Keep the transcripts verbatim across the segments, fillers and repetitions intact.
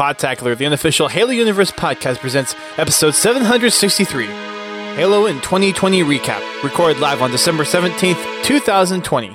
Podtacular, the unofficial Halo Universe podcast, presents episode seven hundred sixty-three, Halo in twenty twenty Recap, recorded live on December seventeenth, twenty twenty.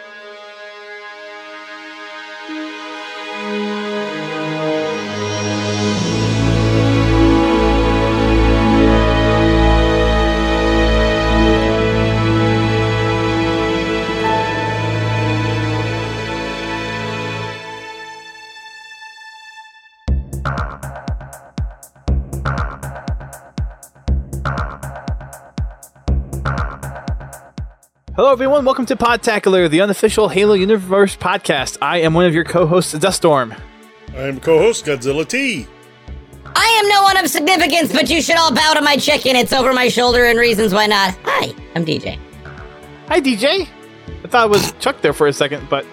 Hello everyone, welcome to Podtacular, the unofficial Halo Universe podcast. I am one of your co-hosts, Duststorm. I am co-host Godzilla T. I am no one of significance, but you should all bow to my chicken. It's over my shoulder and reasons why not. Hi, I'm D J. Hi D J. I thought it was Chuck there for a second, but...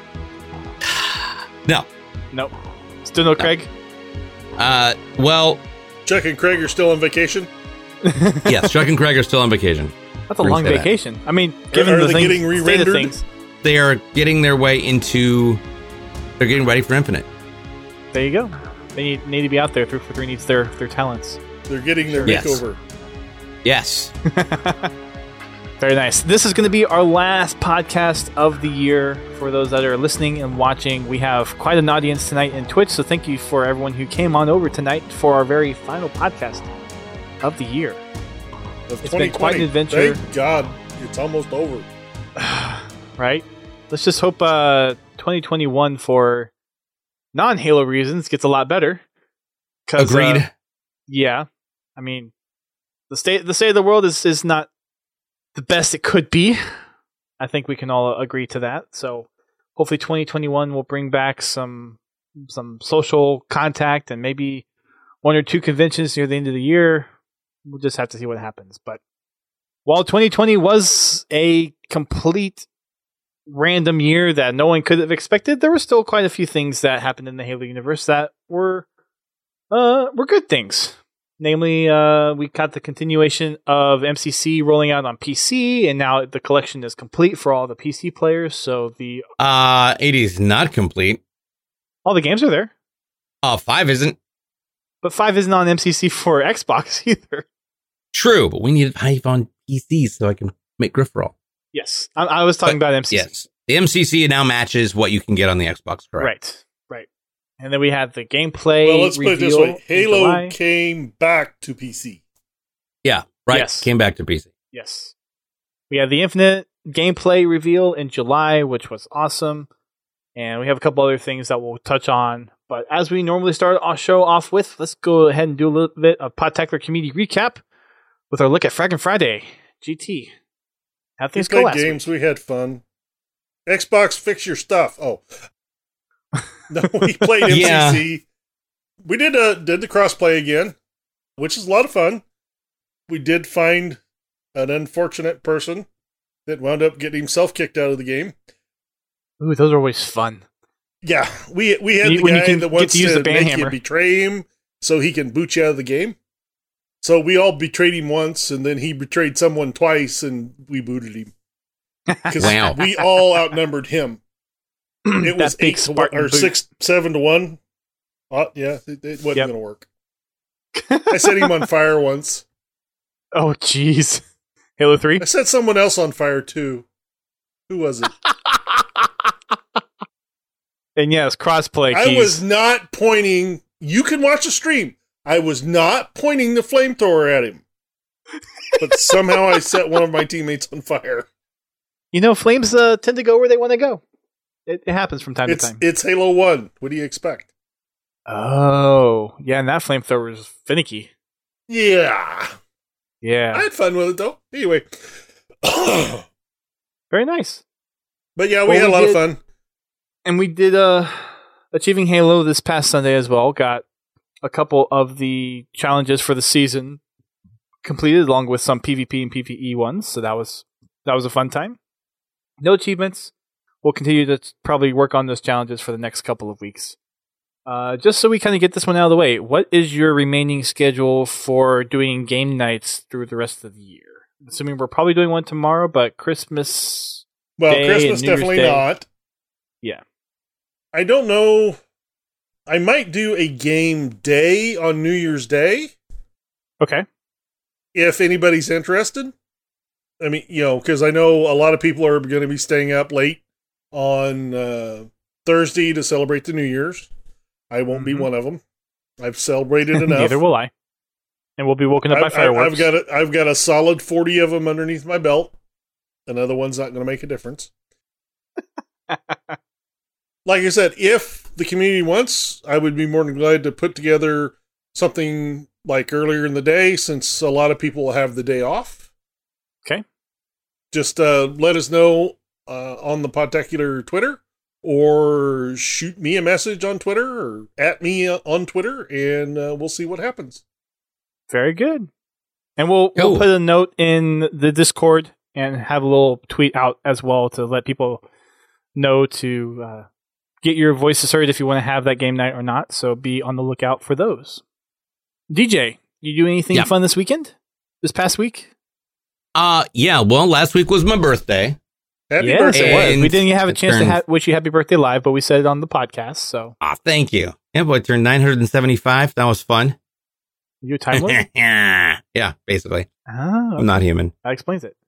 No. Nope. Still no Craig? Uh, well... Chuck and Craig are still on vacation? Yes, Chuck and Craig are still on vacation. That's a long vacation. That. I mean, given are the they things, getting re-rendered? state of things. They are getting their way into... They're getting ready for Infinite. There you go. They need, need to be out there. three forty-three needs their, their talents. They're getting their Yes. makeover. Yes. Very nice. This is going to be our last podcast of the year. For those that are listening and watching, we have quite an audience tonight in Twitch, so thank you for everyone who came on over tonight for our very final podcast of the year. Of It's been quite an twenty twenty. adventure. Thank God, it's almost over. Right? Let's just hope uh, twenty twenty-one, for non-Halo reasons, gets a lot better. 'Cause, Agreed. Uh, yeah. I mean, the state the state of the world is, is not the best it could be. I think we can all agree to that. So hopefully twenty twenty-one will bring back some some social contact and maybe one or two conventions near the end of the year. We'll just have to see what happens. But while twenty twenty was a complete random year that no one could have expected, there were still quite a few things that happened in the Halo universe that were uh, were good things. Namely, uh, we got the continuation of M C C rolling out on P C, and now the collection is complete for all the P C players. So the Uh, it is not complete. all the games are there, Uh, five isn't. but five isn't on M C C for Xbox either. True, but we need five on P C so I can make Griffroll. Yes, I, I was talking But, about M C C. Yes. The M C C now matches what you can get on the Xbox, correct? Right, right. And then we had the gameplay. Well, let's put it this reveal way. in Halo July. came back to P C. Yeah, right. Yes. Came back to P C. Yes. We had the Infinite gameplay reveal in July, which was awesome. And we have a couple other things that we'll touch on. But as we normally start our show off with, let's go ahead and do a little bit of Podtacular community recap with our look at Fraggin' Friday. G T. How We things go played last games. We had fun. Xbox, fix your stuff. Oh. No, we played M C C. Yeah. We did uh, did the crossplay again, which is a lot of fun. We did find an unfortunate person that wound up getting himself kicked out of the game. Ooh, those are always fun. Yeah, we we had You- the when you guy can that get wants to use to the make banhammer. you betray him so he can boot you out of the game. So we all betrayed him once, and then he betrayed someone twice, and we booted him. Because Wow. we all outnumbered him. It was That big eight to one, Spartan or boot. six, seven to one. Uh, yeah, it, it wasn't Yep. going to work. I set him on fire once. Oh, jeez. Halo three? I set someone else on fire too. Who was it? And yes, crossplay I keys. was not pointing. You can watch the stream. I was not pointing the flamethrower at him. But somehow I set one of my teammates on fire. You know, flames uh, tend to go where they want to go. It, it happens from time It's to time. it's Halo one. What do you expect? Oh, yeah, and that flamethrower is finicky. Yeah. I Yeah, had fun with it though. Anyway. very nice. But yeah, we Well, had a we lot did- of fun. And we did uh, Achieving Halo this past Sunday as well. Got a couple of the challenges for the season completed, along with some PvP and PvE ones. So that was that was a fun time. No achievements. We'll continue to probably work on those challenges for the next couple of weeks. Uh, just so we kind of get this one out of the way, what is your remaining schedule for doing game nights through the rest of the year? Assuming we're probably doing one tomorrow, but Christmas. Well, Day Christmas and New Year's definitely Day. not. Yeah. I don't know. I might do a game day on New Year's Day Okay. if anybody's interested. I mean, you know, because I know a lot of people are going to be staying up late on uh, Thursday to celebrate the New Year's. I won't Mhm. be one of them. I've celebrated enough. Neither will I. And we'll be woken up by I've, fireworks. I've got a, I've got a solid forty of them underneath my belt. Another one's not going to make a difference. Like I said, if the community wants, I would be more than glad to put together something like earlier in the day, since a lot of people will have the day off. Okay. Just uh, let us know uh, on the Podtacular Twitter, or shoot me a message on Twitter, or at me uh, on Twitter, and uh, we'll see what happens. Very good. And we'll Cool. we'll put a note in the Discord and have a little tweet out as well to let people know to uh, get your voices heard if you want to have that game night or not. So be on the lookout for those. D J, you do anything Yeah. fun this weekend? This past week? Uh, yeah. Well, last week was my birthday. Happy yes, birthday. it was. And We didn't have a it chance to turned- ha- wish you happy birthday live, but we said it on the podcast. So Ah, thank you. Yeah, boy, I turned nine hundred seventy-five. That was fun. you a time limit? Yeah, basically. Ah, I'm not human. that explains it.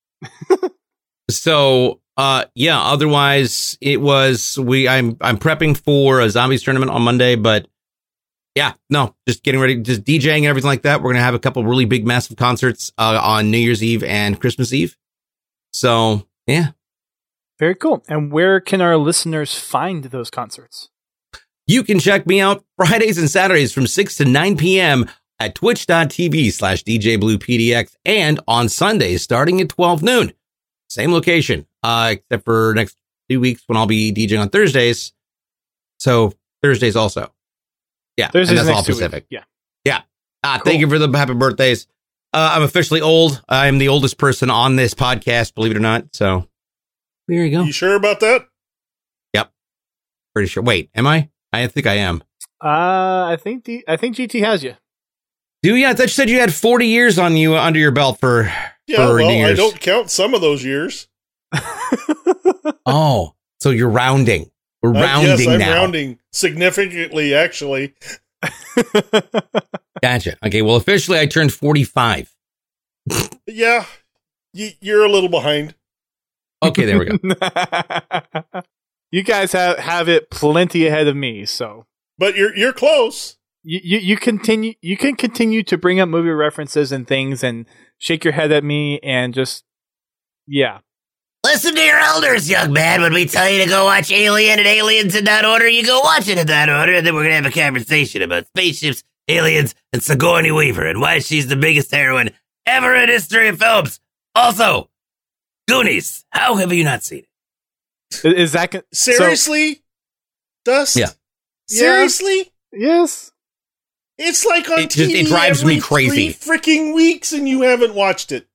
So, uh, yeah. Otherwise, it was we. I'm I'm prepping for a zombies tournament on Monday, but yeah, no, just getting ready, just DJing and everything like that. We're gonna have a couple really big, massive concerts uh, on New Year's Eve and Christmas Eve. So, yeah, Very cool. And where can our listeners find those concerts? you can check me out Fridays and Saturdays from six to nine p.m. at twitch.tv slash DJBluePDX, and on Sundays starting at twelve noon. Same location, uh, except for next two weeks when I'll be DJing on Thursdays. So Thursdays also. Yeah, Thursdays and that's next all two weeks. Pacific. Yeah. Ah, Cool. Thank you for the happy birthdays. Uh, I'm officially old. I'm the oldest person on this podcast, believe it or not. So there you go. You sure about that? Pretty sure. Wait, am I? I think I am. Uh, I think D- I think G T has you. Do you? I thought you said you had forty years on you under your belt for. Yeah, For well, New I Year's. don't count some of those years. Oh, so you're rounding. We're Uh, rounding yes, I'm now. rounding significantly, actually. Gotcha. Okay, well, officially, I turned forty-five. Yeah, y- you're a little behind. Okay, there we go. You guys have, have it plenty ahead of me, so But you're you're close. you, you you continue you can continue to bring up movie references and things and shake your head at me and just yeah. Listen to your elders, young man. When we tell you to go watch Alien and Aliens in that order, you go watch it in that order, and then we're gonna have a conversation about spaceships, aliens, and Sigourney Weaver, and why she's the biggest heroine ever in history of films. Also, Goonies. How have you not seen it? Is, is that con- Seriously, Dust? Yeah. Seriously? So, yes. It's like on It just- T V it drives every me crazy. three freaking weeks, and you haven't watched it.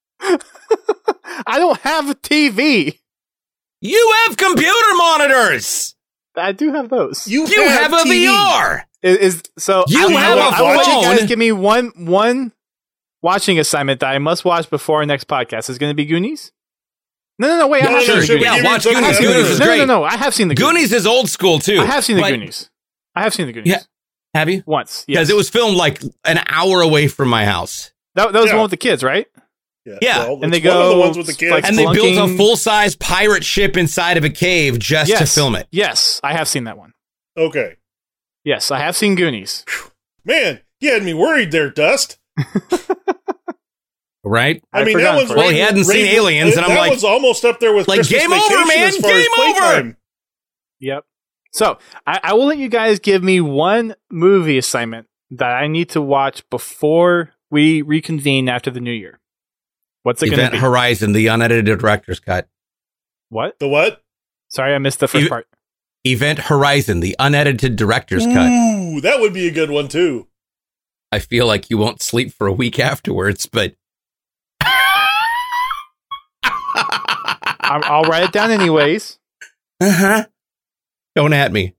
I don't have a T V. You have computer monitors. I do have those. You, You have a T V. V R. Is, is so You I, have I, a I will let you phone. guys give me one one watching assignment that I must watch before our next podcast. Is going to be Goonies? No, no, no. Wait, No, I no, have no, seen the should we Goonies. give Yeah, you watch something I have Goonies. seen the else? Goonies is no, great. no, no, no. I have seen the Goonies. Goonies is old school too. I have seen the But- Goonies. I have seen the Goonies. Yeah. Have you? Once. Because Yes. it was filmed like an hour away from my house, that, that was Yeah. the one with the kids, right? Yeah, Yeah, well, and it's they one of go, the ones with the kids. like, and they built a Flunking- full-size pirate ship inside of a cave just Yes. to film it. Yes, I have seen that one. Okay. Yes, I have seen Goonies. Man, you had me worried there, Dust. Right? I, I mean, forgot that one's for Well, right- he hadn't seen right- Aliens, and I'm that like- one's almost up there with Like, Christmas game over, Vacation man, as far as game over. playtime. Yep. So I, I will let you guys give me one movie assignment that I need to watch before we reconvene after the new year. What's it going to Event be? Horizon, the unedited director's cut. What? The what? Sorry, I missed the first You- part. Event Horizon, the unedited director's cut. Ooh, that would be a good one too. I feel like you won't sleep for a week afterwards, but I'm, I'll write it down anyways. uh-huh. Don't at me.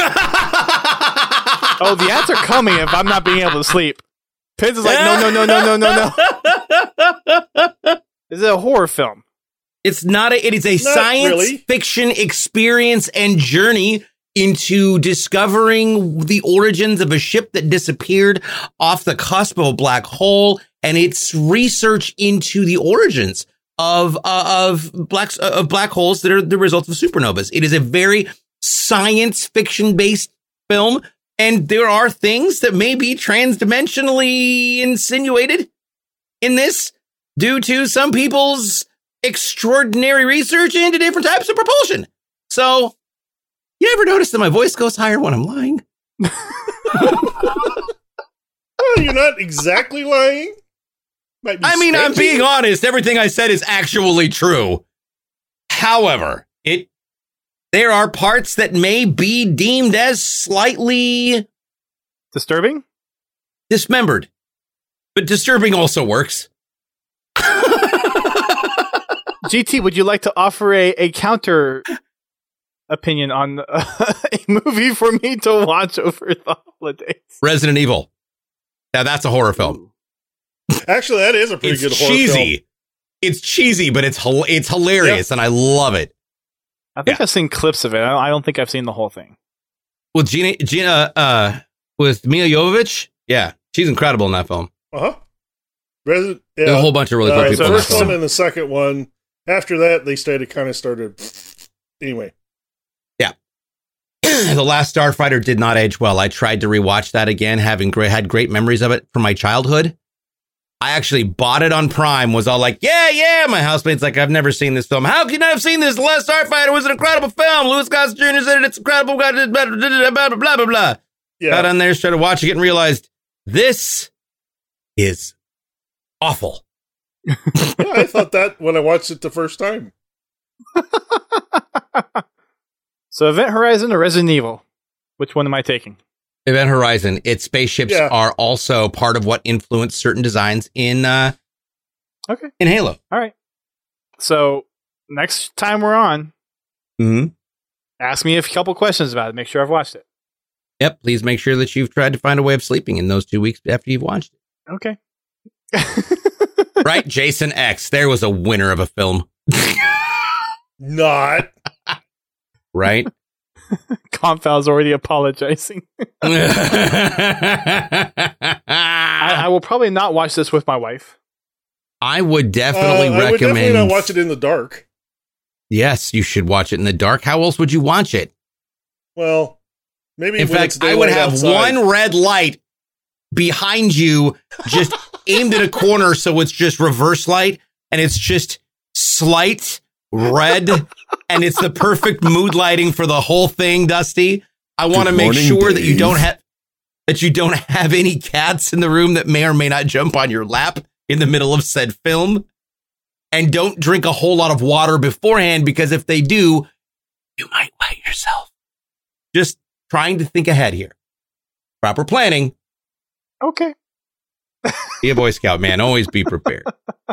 Oh, the ads are coming if I'm not being able to sleep. Pins is like, no, no, no, no, no, no, no. Is it a horror film? It's not a, it is a Not science really. fiction experience and journey into discovering the origins of a ship that disappeared off the cusp of a black hole, and its research into the origins of uh, of black uh, of black holes that are the results of supernovas. It is a very science fiction based film, and there are things that may be transdimensionally insinuated in this due to some people's extraordinary research into different types of propulsion. So, you ever notice that my voice goes higher when I'm lying? Well, you're not exactly lying. Might be I mean, I'm sketchy. being honest. Everything I said is actually true. However, it there are parts that may be deemed as slightly Disturbing? dismembered, but disturbing also works. G T, would you like to offer a, a counter opinion on uh, a movie for me to watch over the holidays? Resident Evil. Now that's a horror film. Actually, that is a pretty It's good horror cheesy. film. It's cheesy, but it's hil- it's hilarious, and I love it. I think Yeah. I've seen clips of it. I I don't think I've seen the whole thing. With Gina, Gina, uh, with Mila Jovovich, yeah, she's incredible in that film. Uh huh. Resident. Yeah. There's a whole bunch of really Uh, cool the people in that first one film. and the second one. After that, they started kind of started. Anyway, The Last Starfighter did not age well. I tried to rewatch that again, having great, had great memories of it from my childhood. I actually bought it on Prime, was all like, yeah, yeah. My housemate's like, I've never seen this film. How can you not have seen this? The Last Starfighter was an incredible film. Louis Gossett Junior said it, it's incredible. Blah, blah, blah, blah, blah, blah, blah. yeah. Got on there, started watching it, and realized this is awful. Yeah, I thought that when I watched it the first time. So, Event Horizon or Resident Evil? Which one am I taking? Event Horizon, its spaceships Yeah. are also part of what influenced certain designs in uh, Okay. in Halo. All right. So, next time we're on, Mm-hmm. ask me a couple questions about it. Make sure I've watched it. Yep. Please make sure that you've tried to find a way of sleeping in those two weeks after you've watched it. Okay. Right? Jason X. There was a winner of a film. Not. Right? Comphal's already apologizing. I, I, I will probably not watch this with my wife. I would definitely Uh, I would recommend. definitely not watch it in the dark. Yes, you should watch it in the dark. How else would you watch it? Well, maybe In when it's fact, I would daylight have outside. one red light behind you, just aimed at a corner, so it's just reverse light, and it's just slight red, and it's the perfect mood lighting for the whole thing. Dusty, I want to Good make morning, sure that you Dave. don't have that you don't have any cats in the room that may or may not jump on your lap in the middle of said film, and don't drink a whole lot of water beforehand, because if they do, you might wet yourself. Just trying to think ahead here. Proper planning. Okay. Be a Boy Scout, man. Always be prepared.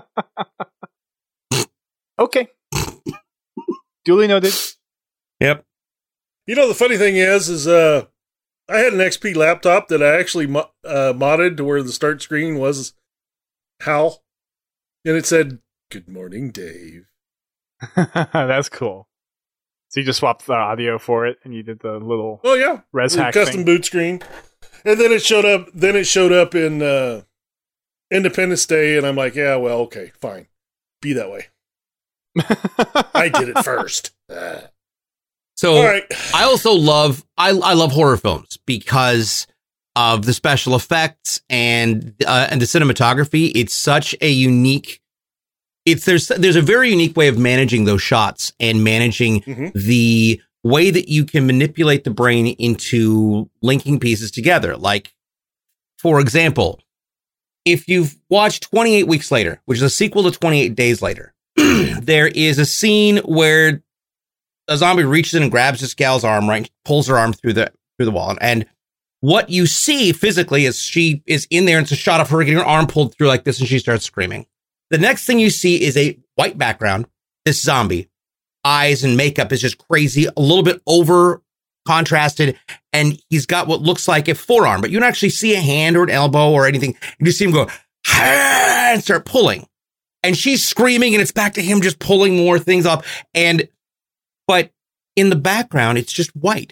Okay. Duly noted. Yep. You know, the funny thing is, is uh, I had an X P laptop that I actually mo- uh, modded to where the start screen was Hal, and it said, "Good morning, Dave." That's cool. So you just swapped the audio for it, and you did the little Oh yeah, res Little hack custom thing. boot screen, and then it showed up. Then it showed up in uh, Independence Day, and I'm like, yeah, well, okay, fine, be that way. I did it first. Ah. So All right. I also love I I love horror films because of the special effects and uh, and the cinematography. It's such a unique. It's there's there's a very unique way of managing those shots and managing Mhm. the way that you can manipulate the brain into linking pieces together. Like, for example, if you've watched twenty-eight Weeks Later, which is a sequel to twenty-eight Days Later, there is a scene where a zombie reaches in and grabs this gal's arm, right, pulls her arm through the through the wall, and what you see physically is she is in there, and it's a shot of her getting her arm pulled through like this, and she starts screaming. The next thing you see is a white background. This zombie, eyes and makeup is just crazy, a little bit over contrasted, and he's got what looks like a forearm, but you don't actually see a hand or an elbow or anything. You just see him go "Ah," and start pulling, and she's screaming, and it's back to him just pulling more things off. And but in the background, it's just white.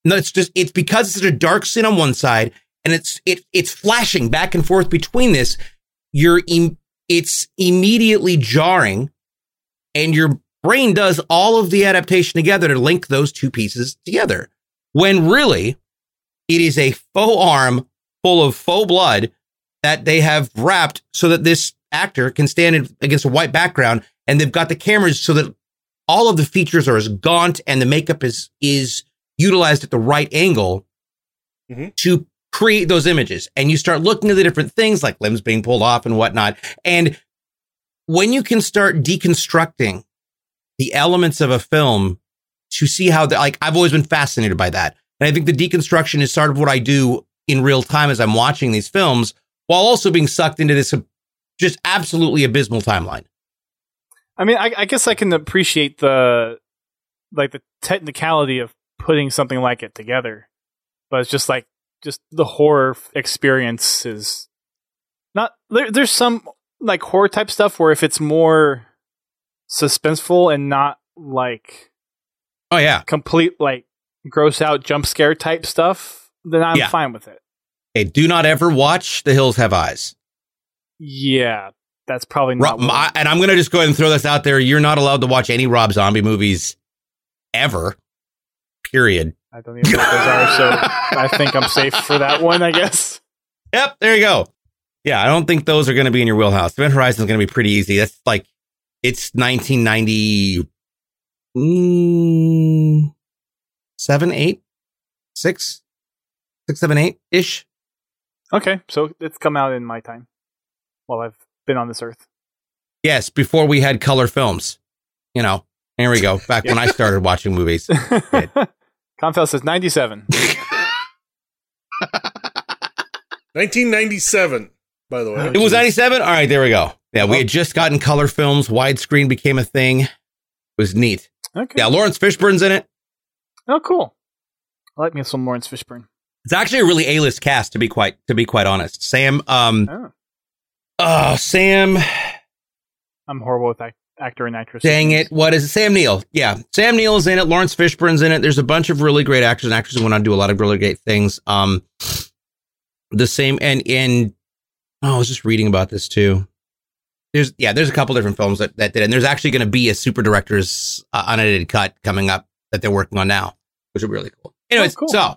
No, it's just, it's because it's such a dark scene on one side and it's, it, it's flashing back and forth between this. You're, im- it's immediately jarring and your brain does all of the adaptation together to link those two pieces together. When really it is a faux arm full of faux blood that they have wrapped so that this actor can stand in, against a white background. And they've got the cameras so that all of the features are as gaunt and the makeup is, is utilized at the right angle mm-hmm. to create those images. And you start looking at the different things like limbs being pulled off and whatnot. And when you can start deconstructing the elements of a film to see how the, like, I've always been fascinated by that. And I think the deconstruction is sort of what I do in real time as I'm watching these films while also being sucked into this just absolutely abysmal timeline. I mean, I, I guess I can appreciate the like the technicality of putting something like it together, but it's just like just the horror experience is not there. There's some like horror type stuff where if it's more suspenseful and not like oh yeah complete like gross out jump scare type stuff, then I'm yeah. fine with it. Hey, do not ever watch The Hills Have Eyes. Yeah. That's probably not. Rob, I, and I'm going to just go ahead and throw this out there. You're not allowed to watch any Rob Zombie movies ever. Period. I don't even know what those are, so I think I'm safe for that one, I guess. Yep, there you go. Yeah, I don't think those are going to be in your wheelhouse. Event Horizon is going to be pretty easy. That's like, it's nineteen ninety-seven, eight, six, six, seven, eight ish. Okay, so it's come out in my time while I've been on this earth. Yes, before we had color films. You know, here we go. Back when I started watching movies. Confel says ninety-seven. nineteen ninety-seven, by the way. It was ninety-seven? All right, there we go. Yeah, we had just gotten color films. Widescreen became a thing. It was neat. Okay. Yeah, Lawrence Fishburne's in it. Oh, cool. I like me some Lawrence Fishburne. It's actually a really A-list cast, to be quite to be quite honest. Sam, um, oh. uh, Sam. I'm horrible with act- actor and actress. Dang it! What is it? Sam Neill? Yeah, Sam Neill is in it. Lawrence Fishburne's in it. There's a bunch of really great actors and actresses who went on to do a lot of really great things. Um, the same and and oh, I was just reading about this too. There's yeah, there's a couple different films that, that did it. And there's actually going to be a super director's uh, unedited cut coming up that they're working on now, which would be really cool. Anyways, oh, cool. so.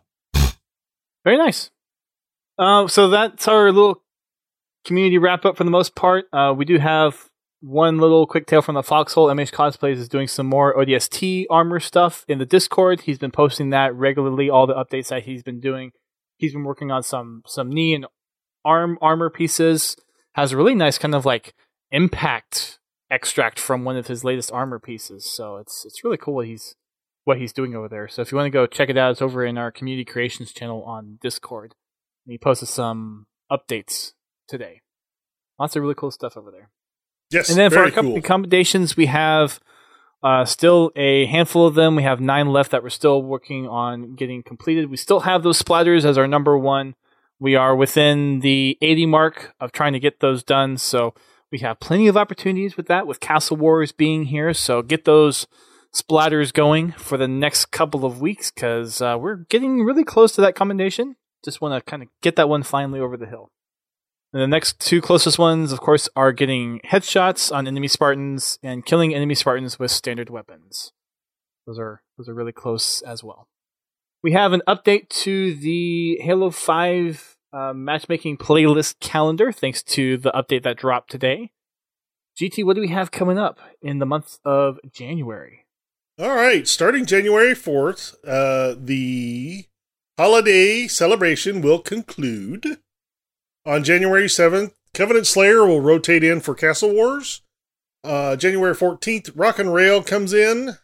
Very nice. Uh, so that's our little community wrap up for the most part. Uh, we do have one little quick tale from the Foxhole. M H Cosplays is doing some more O D S T armor stuff in the Discord. He's been posting that regularly, all the updates that he's been doing. He's been working on some some knee and arm armor pieces. Has a really nice kind of like impact extract from one of his latest armor pieces. So it's it's really cool what he's what he's doing over there. So if you want to go check it out, it's over in our community creations channel on Discord. And he posted some updates today. Lots of really cool stuff over there. Yes, and then for very our company cool. accommodations, we have uh, still a handful of them. We have nine left that we're still working on getting completed. We still have those splatters as our number one. We are within the eighty mark of trying to get those done. So we have plenty of opportunities with that, with Castle Wars being here. So get those splatters going for the next couple of weeks, because uh, we're getting really close to that commendation. Just want to kind of get that one finally over the hill. And the next two closest ones, of course, are getting headshots on enemy Spartans and killing enemy Spartans with standard weapons. Those are those are really close as well. We have an update to the Halo five uh, matchmaking playlist calendar, thanks to the update that dropped today. G T, what do we have coming up in the month of January? All right, starting January fourth, uh, the holiday celebration will conclude. On January seventh, Covenant Slayer will rotate in for Castle Wars. Uh, January fourteenth, Rock and Rail comes in,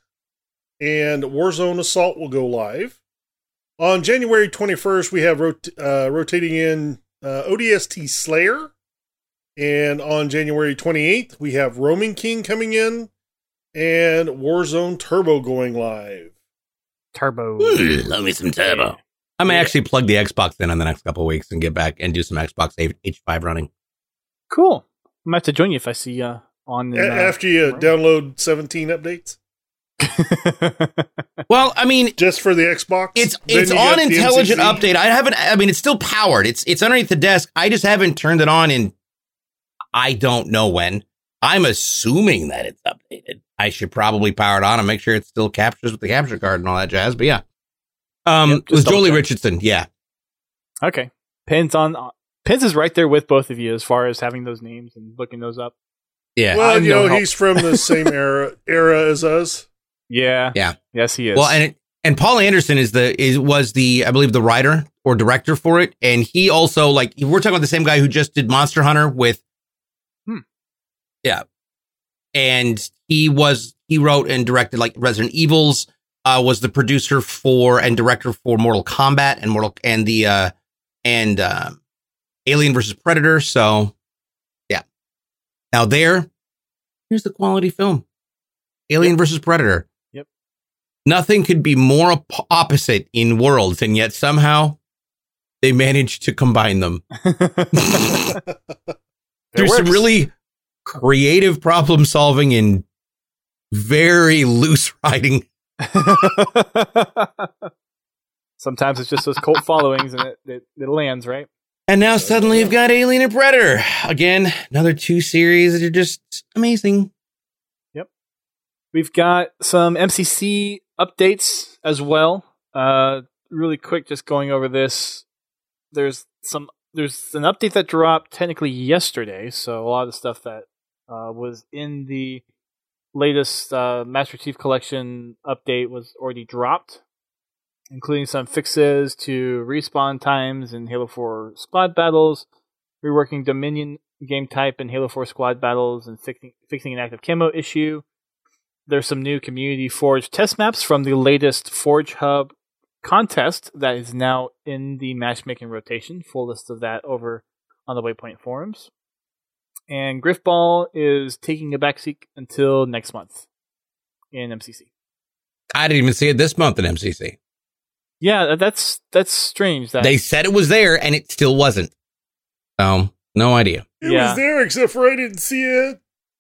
and Warzone Assault will go live. On January twenty-first, we have rot- uh, rotating in uh, O D S T Slayer. And on January twenty-eighth, we have Roaming King coming in, and Warzone Turbo going live. Turbo. Mm, love me some turbo. I may actually plug the Xbox in in the next couple of weeks and get back and do some Xbox H five running. Cool. I might have to join you if I see you uh, on. In, A- uh, after you right. download seventeen updates. Well, I mean, just for the Xbox. It's Then it's you on got the intelligent M C C. update. I haven't. I mean, it's still powered. It's it's underneath the desk. I just haven't turned it on in. I don't know when. I'm assuming that it's updated. I should probably power it on and make sure it still captures with the capture card and all that jazz. But yeah, um, Yep, it was just double Jolie check. Richardson. Yeah, Okay. Pins on Pins is right there with both of you as far as having those names and looking those up. yeah. Well, I'm you no know, help. he's from the same era era as us. Yeah. Yeah. Yes, he is. Well, and it, and Paul Anderson is the is was the I believe the writer or director for it, and he also like we're talking about the same guy who just did Monster Hunter with, Hmm. yeah, and he was he wrote and directed like Resident Evils, uh, was the producer for and director for Mortal Kombat and Mortal and the uh and uh, Alien versus Predator. So yeah, now there, here's the quality film, Alien versus Predator. Nothing could be more op- opposite in worlds, and yet somehow they managed to combine them through some works. really creative problem solving and very loose writing. Sometimes it's just those cult followings and it, it, it lands, right? And now suddenly you've got Alien and Predator. Again, another two series that are just amazing. We've got some M C C updates as well. Uh, really quick, just going over this. There's some. There's an update that dropped technically yesterday, so a lot of the stuff that uh, was in the latest uh, Master Chief Collection update was already dropped, including some fixes to respawn times in Halo four squad battles, reworking Dominion game type in Halo four squad battles, and fixing, fixing an active camo issue. There's some new Community Forge test maps from the latest Forge Hub contest that is now in the matchmaking rotation. Full list of that over on the Waypoint forums. And Griffball is taking a backseat until next month in M C C. I didn't even see it this month in M C C. Yeah, that's that's strange. That They said it was there, and it still wasn't. So, no idea. It Yeah. was there, except for I didn't see it.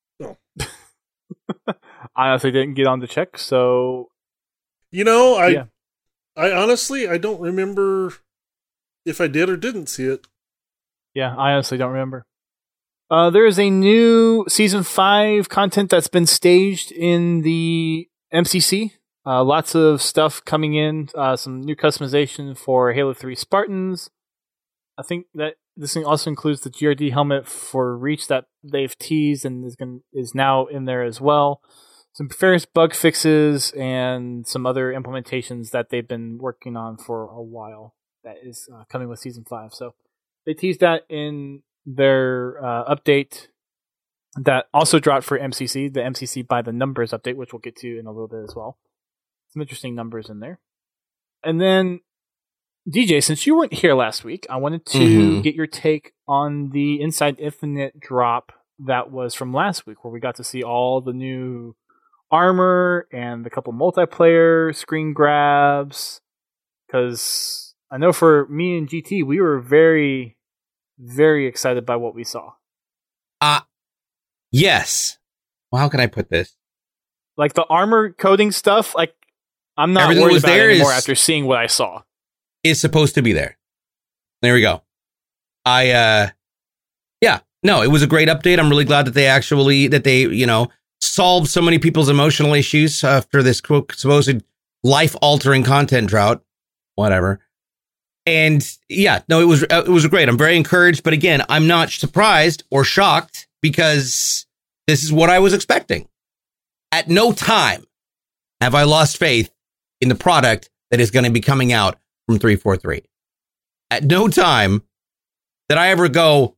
I honestly didn't get on the check, so You know, I, Yeah. I honestly, I don't remember if I did or didn't see it. yeah, I honestly don't remember. Uh, there is a new season five content that's been staged in the M C C. Uh, lots of stuff coming in. Uh, some new customization for Halo three Spartans. I think that this thing also includes the G R D helmet for Reach that they've teased and is going is now in there as well. Some various bug fixes and some other implementations that they've been working on for a while. That is uh, coming with season five. So they teased that in their uh, update that also dropped for M C C, the M C C by the numbers update, which we'll get to in a little bit as well. Some interesting numbers in there. And then, D J, since you weren't here last week, I wanted to Mhm. get your take on the Inside Infinite drop that was from last week, where we got to see all the new armor and a couple multiplayer screen grabs. Because I know for me and G T, we were very, very excited by what we saw. Uh, yes. Well, how can I put this? Like the armor coding stuff, like I'm not Everything worried was about there it anymore is- after seeing what I saw. Is supposed to be there. There we go. I, uh, yeah, no, it was a great update. I'm really glad that they actually, that they, you know, solved so many people's emotional issues after this quote, supposed life altering content drought, whatever. And yeah, no, it was, uh, it was great. I'm very encouraged, but again, I'm not surprised or shocked because this is what I was expecting. At no time have I lost faith in the product that is going to be coming out from three forty-three. At no time did I ever go,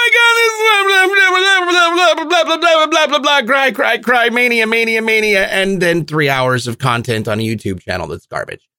oh my God, this is blah, blah, blah, blah, blah, blah, blah, blah, blah, cry, cry, cry, mania, mania, mania, and then three hours of content on a YouTube channel that's garbage.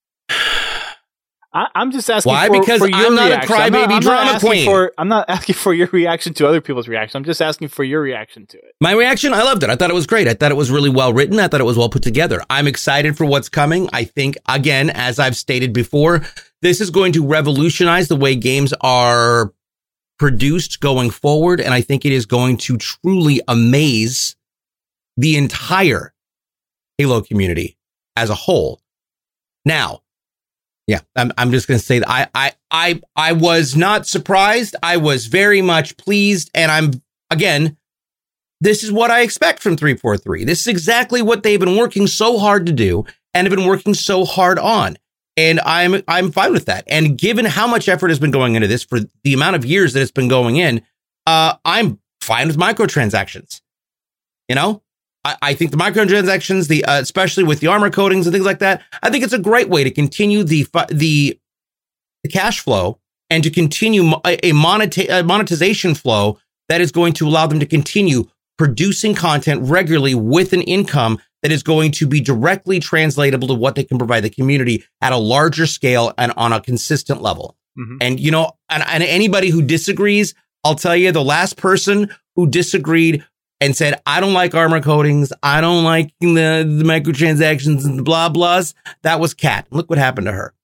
I, I'm just asking Why? for, Because for your I'm not a reaction. I'm crybaby I'm not drama asking queen. For, I'm not asking for your reaction to other people's reaction. I'm just asking for your reaction to it. My reaction, I loved it. I thought it was great. I thought it was really well written. I thought it was well put together. I'm excited for what's coming. I think, again, as I've stated before, this is going to revolutionize the way games are produced going forward. And I think it is going to truly amaze the entire Halo community as a whole. Now, yeah, I'm, I'm just going to say that I, I, I, I was not surprised. I was very much pleased. And I'm, again, this is what I expect from three forty-three. This is exactly what they've been working so hard to do and have been working so hard on. And I'm, I'm fine with that. And given how much effort has been going into this for the amount of years that it's been going in, uh, I'm fine with microtransactions. You know, I, I think the microtransactions, the uh, especially with the armor coatings and things like that, I think it's a great way to continue the the, the cash flow and to continue a, a, moneta- a monetization flow that is going to allow them to continue producing content regularly with an income that is going to be directly translatable to what they can provide the community at a larger scale and on a consistent level. Mm-hmm. And, you know, and, and anybody who disagrees, I'll tell you, the last person who disagreed and said, I don't like armor coatings, I don't like the, the microtransactions and the blah blahs, that was Kat. Look what happened to her.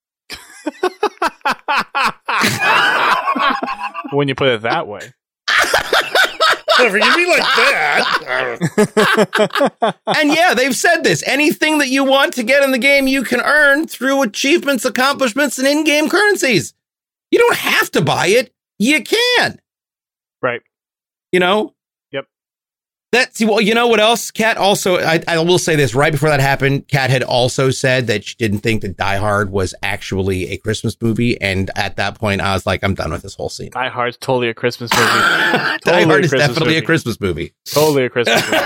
When you put it that way. Never you be like that. And yeah, they've said this. Anything that you want to get in the game, you can earn through achievements, accomplishments, and in-game currencies. You don't have to buy it. You can. Right. You know? Yep. That's, well, you know what else? Kat also, I, I will say this, right before that happened, Kat had also said that she didn't think that Die Hard was actually a Christmas movie. And at that point, I was like, I'm done with this whole scene. Die Hard's totally a Christmas movie. Die Totally Hard a is Christmas definitely movie. a Christmas movie. Totally a Christmas movie.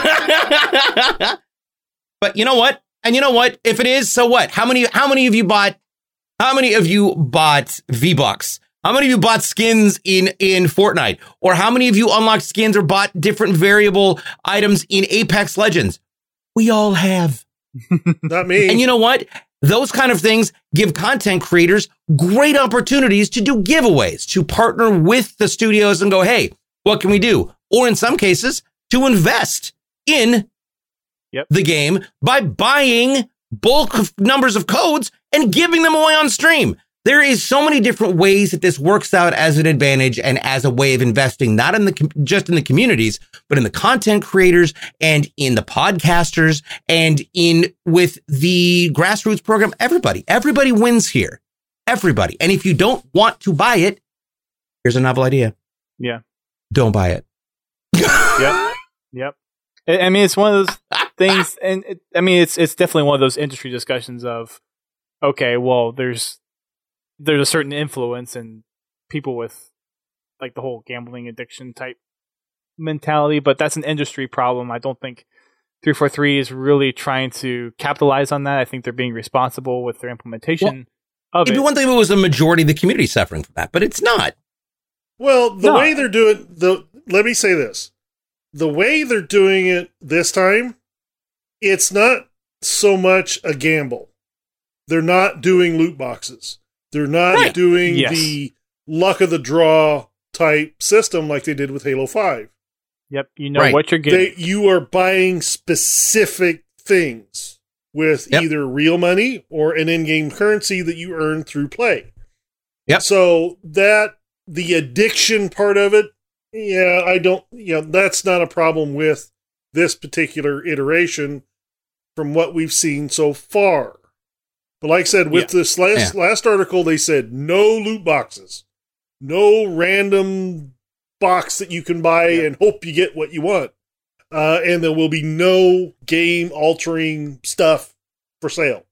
But you know what? And you know what? If it is, so what? How many, how many of you bought, how many of you bought V-Bucks? How many of you bought skins in, in Fortnite? Or how many of you unlocked skins or bought different variable items in Apex Legends? We all have. Not me. And you know what? Those kind of things give content creators great opportunities to do giveaways, to partner with the studios and go, hey, what can we do? Or in some cases, to invest in yep. the game by buying bulk of numbers of codes and giving them away on stream. There is so many different ways that this works out as an advantage and as a way of investing, not in the just in the communities, but in the content creators and in the podcasters and in with the grassroots program. Everybody, everybody wins here. Everybody. And if you don't want to buy it, here's a novel idea. Yeah. Don't buy it. Yep. Yep. I I mean, it's one of those things, and it, I mean, it's it's definitely one of those industry discussions of, okay, well, there's there's a certain influence and people with like the whole gambling addiction type mentality, but that's an industry problem. I don't think three forty-three is really trying to capitalize on that. I think they're being responsible with their implementation well, of it'd it. be one thing if it was a majority of the community suffering from that, but it's not. Well, the No. way they're doing the let me say this. The way they're doing it this time, it's not so much a gamble. They're not doing loot boxes. They're not Right. doing Yes. the luck of the draw type system like they did with Halo five. Yep, you know Right. what you're getting. They, you are buying specific things with Yep. either real money or an in-game currency that you earn through play. Yep. So that the addiction part of it, yeah, I don't, you know, that's not a problem with this particular iteration from what we've seen so far. But like I said, with Yeah. this last, Yeah. last article, they said no loot boxes, no random box that you can buy Yeah. and hope you get what you want. Uh, and there will be no game altering stuff for sale.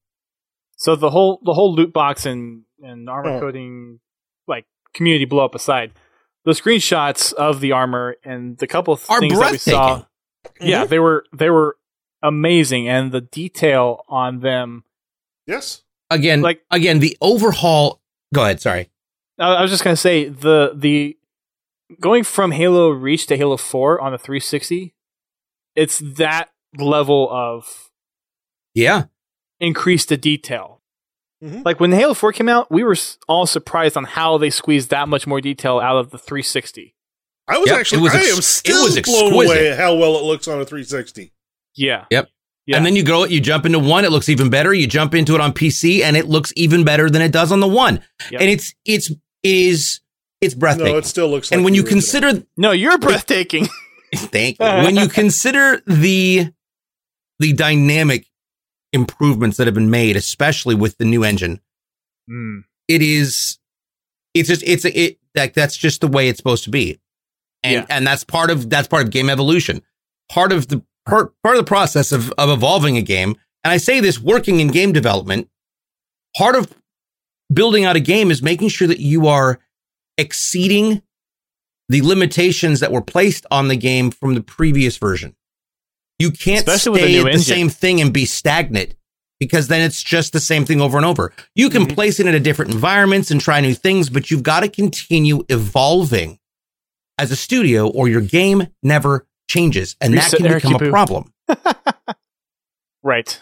So the whole the whole loot box and, and armor Oh. coating like community blow up aside, the screenshots of the armor and the couple of Are things that we saw, breathtaking. yeah, they were they were amazing, and the detail on them. Yes. Again, Like- again, the overhaul. Go ahead. Sorry. I, I was just gonna say the the going from Halo Reach to Halo four on the three sixty, it's that level of Yeah. increase the detail. Mhm. Like when Halo four came out, we were s- all surprised on how they squeezed that much more detail out of the three sixty. I was Yep, actually, it was I ex- am it still was blown exquisite. away at how well it looks on a three sixty. Yeah. Yep. Yeah. And then you go, you jump into one, it looks even better. You jump into it on P C, and it looks even better than it does on the one. Yep. And it's it's it is it's breathtaking. No, it still looks like and when the you original. consider, No, you're breathtaking. thank you. When you consider the the dynamic improvements that have been made, especially with the new engine. Mm. It is, it's just, it's, it, like, that's just the way it's supposed to be. And, Yeah. and that's part of, that's part of game evolution. Part of the, part, part of the process of, of evolving a game. And I say this working in game development, part of building out a game is making sure that you are exceeding the limitations that were placed on the game from the previous version. You can't Especially with a stay new at the engine. same thing and be stagnant, because then it's just the same thing over and over. You can Mhm. place it into different environments and try new things, but you've got to continue evolving as a studio or your game never changes. And that Reset can Eric become a Kipu. problem. Right.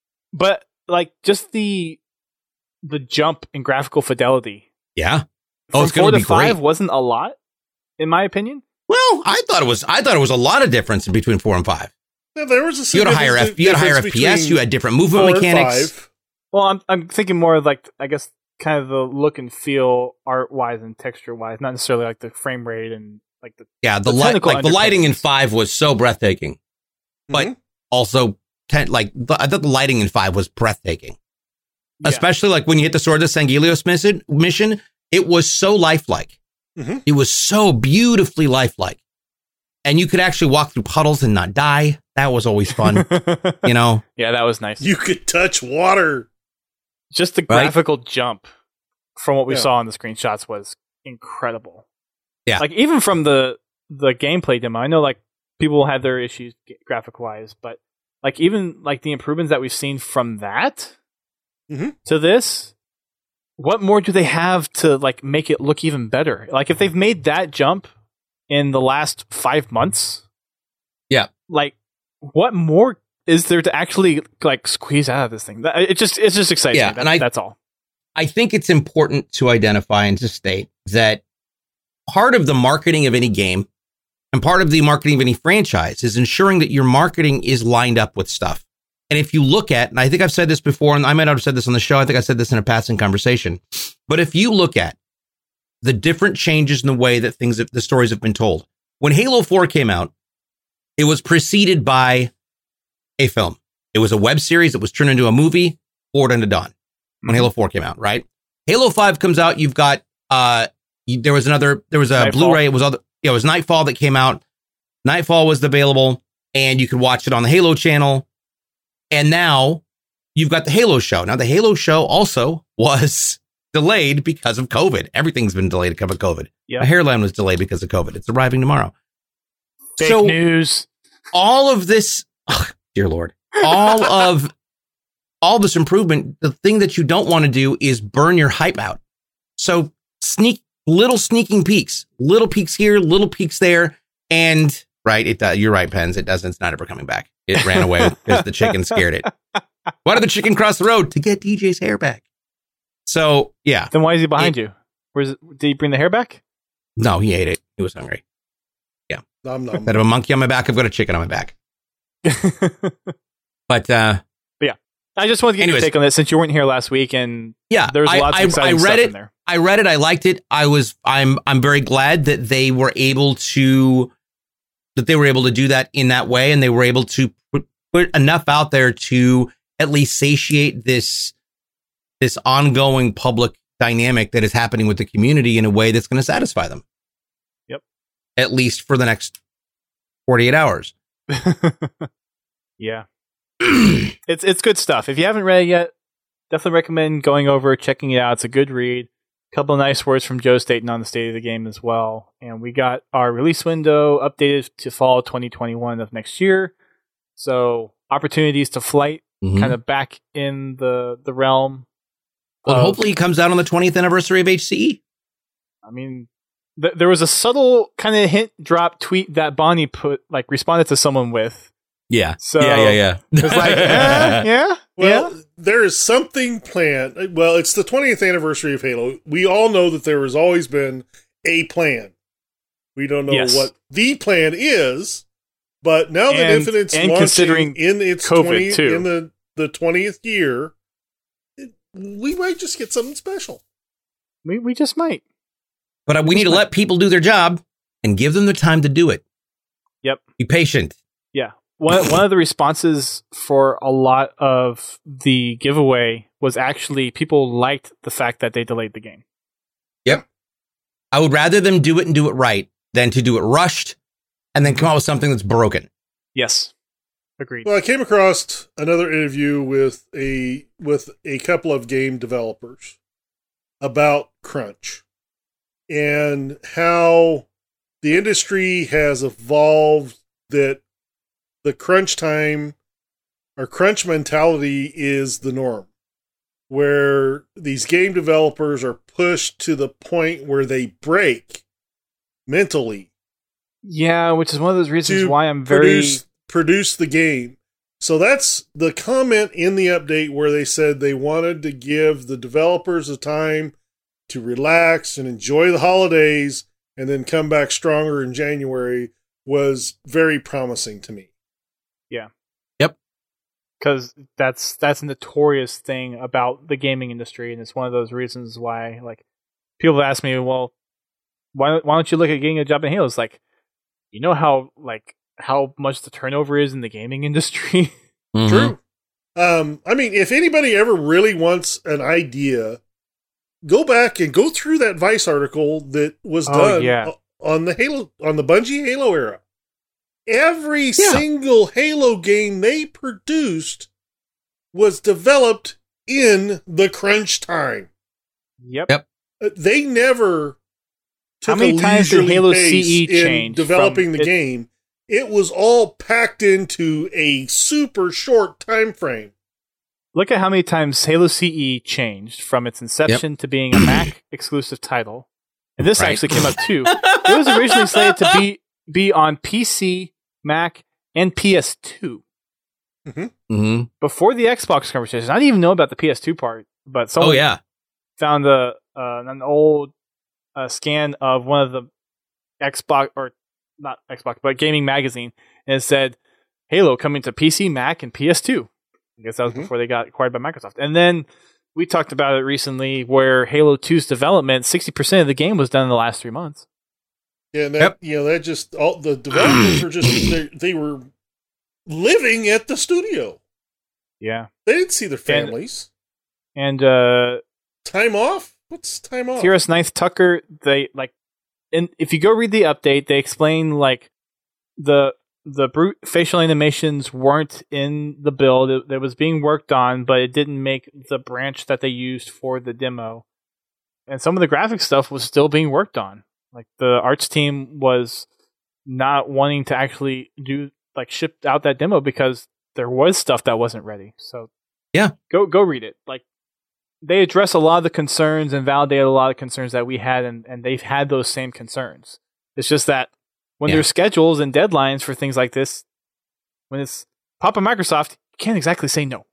But like just the the jump in graphical fidelity Yeah. Oh, from it's going four to to be five great. wasn't a lot, in my opinion. Well, I thought it was, I thought it was a lot of difference between four and five. Yeah, there was a You had a higher, F, you had a higher F P S. You had different movement mechanics. Five. Well, I'm I'm thinking more of like I guess kind of the look and feel art wise and texture wise, not necessarily like the frame rate and like the Yeah, the, The light, technical like the lighting in underpinnings. five was so breathtaking, but Mhm. also ten, like the, I thought the lighting in five was breathtaking, yeah. especially like when you hit the Sword of Sangelios mission. Mission, it was so lifelike. Mhm. It was so beautifully lifelike, and you could actually walk through puddles and not die. That was always fun, you know. Yeah, that was nice. You could touch water. Just the Right? graphical jump from what we Yeah. saw in the screenshots was incredible. Yeah. Like even from the the gameplay demo, I know like people had their issues graphic wise, but like even like the improvements that we've seen from that Mhm. to this, what more do they have to like make it look even better? Like if they've made that jump in the last five months, Yeah. like what more is there to actually like squeeze out of this thing? That- It just it's just exciting. Yeah, That- and I- that's all. I think it's important to identify and to state that part of the marketing of any game and part of the marketing of any franchise is ensuring that your marketing is lined up with stuff. And if you look at, and I think I've said this before, and I might not have said this on the show, I think I said this in a passing conversation, but if you look at the different changes in the way that things, the stories have been told, when Halo four came out, it was preceded by a film. It was a web series that was turned into a movie, Forward Unto Dawn. When Halo four came out, right? Halo five comes out. You've got uh, you, there was another, there was a Nightfall. Blu-ray. It was other, yeah, it was Nightfall that came out. Nightfall was available, and you could watch it on the Halo channel. And now you've got the Halo show. Now the Halo show also was delayed because of COVID. Everything's been delayed because of COVID. Yeah. My hairline was delayed because of COVID. It's arriving tomorrow. Fake so news. all of this, ugh, dear Lord, all of all this improvement, the thing that you don't want to do is burn your hype out. So sneak little sneaking peeks, little peeks here, little peeks there. And right, it does. You're right, Pens. It doesn't. It's not ever coming back. It ran away because the chicken scared it. Why did the chicken cross the road? To get D J's hair back. So yeah, Then why is he behind you? Where's did he bring the hair back? no, he ate it. He was hungry. Nom, nom. Instead of a monkey on my back, I've got a chicken on my back. But uh, I just wanted to get Anyways. your take on that since you weren't here last week, and yeah, there's I, lots I, of exciting I read stuff it. in there. I read it. I liked it. I was. I'm. I'm very glad that they were able to. That they were able to do that in that way, and they were able to put, put enough out there to at least satiate this this ongoing public dynamic that is happening with the community in a way that's going to satisfy them. Yep. At least for the next forty-eight hours. Yeah, it's it's good stuff. If you haven't read it yet, definitely recommend going over checking it out. It's a good read. A couple of nice words from Joe Staten on the state of the game as well. And we got our release window updated to fall twenty twenty-one of next year. So opportunities to flight Mhm. kind of back in the the realm. Well, of- hopefully it comes out on the twentieth anniversary of H C E. I mean, th- there was a subtle kind of hint drop tweet that Bonnie put like responded to someone with. Yeah. So- yeah, yeah, yeah. It's like, eh, yeah, Well, yeah. there is something planned. Well, it's the twentieth anniversary of Halo. We all know that there has always been a plan. We don't know Yes. what the plan is, but now that And- Infinite's and launching considering in its COVID, twenty too. in the the twentieth year, it- we might just get something special. We we just might. But uh, we need to let people do their job and give them the time to do it. Yep. Be patient. Yeah. one one of the responses for a lot of the giveaway was actually people liked the fact that they delayed the game. Yep. I would rather them do it and do it right than to do it rushed and then come out with something that's broken. Yes. Agreed. Well, I came across another interview with a with a couple of game developers about crunch and how the industry has evolved, that the crunch time or crunch mentality is the norm, where these game developers are pushed to the point where they break mentally. Yeah, which is one of those reasons to why I'm very produce, produce the game. So that's the comment in the update where they said they wanted to give the developers a time to relax and enjoy the holidays and then come back stronger in January was very promising to me. Yeah. Yep. Because that's that's a notorious thing about the gaming industry, and it's one of those reasons why, like, people ask me, well, why why don't you look at getting a job in Halo? It's like, you know how like how much the turnover is in the gaming industry? Mm-hmm. True. Um, I mean, if anybody ever really wants an idea, go back and go through that Vice article that was Oh, done yeah. on the Halo, on the Bungie Halo era. Every Yeah. single Halo game they produced was developed in the crunch time. Yep. Yep. Uh, They never took How many a times did leisurely Halo pace C E in change developing from the it- game. It was all packed into a super short time frame. Look at how many times Halo C E changed from its inception to being a Mac exclusive title. And this Right. actually came up too. It was originally slated to be be on P C, Mac, and P S two. Mm-hmm. Before the Xbox conversation. I didn't even know about the P S two part, but Oh, someone yeah. found a uh, an old uh, scan of one of the Xbox, or not Xbox, but gaming magazine, and it said Halo coming to P C, Mac, and P S two. I guess that was Mhm. before they got acquired by Microsoft. And then we talked about it recently, where Halo two's development, sixty percent of the game was done in the last three months. Yeah, and that, Yep. you know, that just, all the developers were just, they, they were living at the studio. Yeah, They didn't see their families. and uh, Time off? What's time off? T R S Ninth Tucker, they like, and if you go read the update, they explain like the the brute facial animations weren't in the build. It, it was being worked on, but it didn't make the branch that they used for the demo. And some of the graphic stuff was still being worked on. Like the arts team was not wanting to actually do like ship out that demo because there was stuff that wasn't ready. So Yeah. go go read it. Like they address a lot of the concerns and validate a lot of concerns that we had, and, and they've had those same concerns. It's just that when Yeah. there's schedules and deadlines for things like this, when it's Papa Microsoft, you can't exactly say no.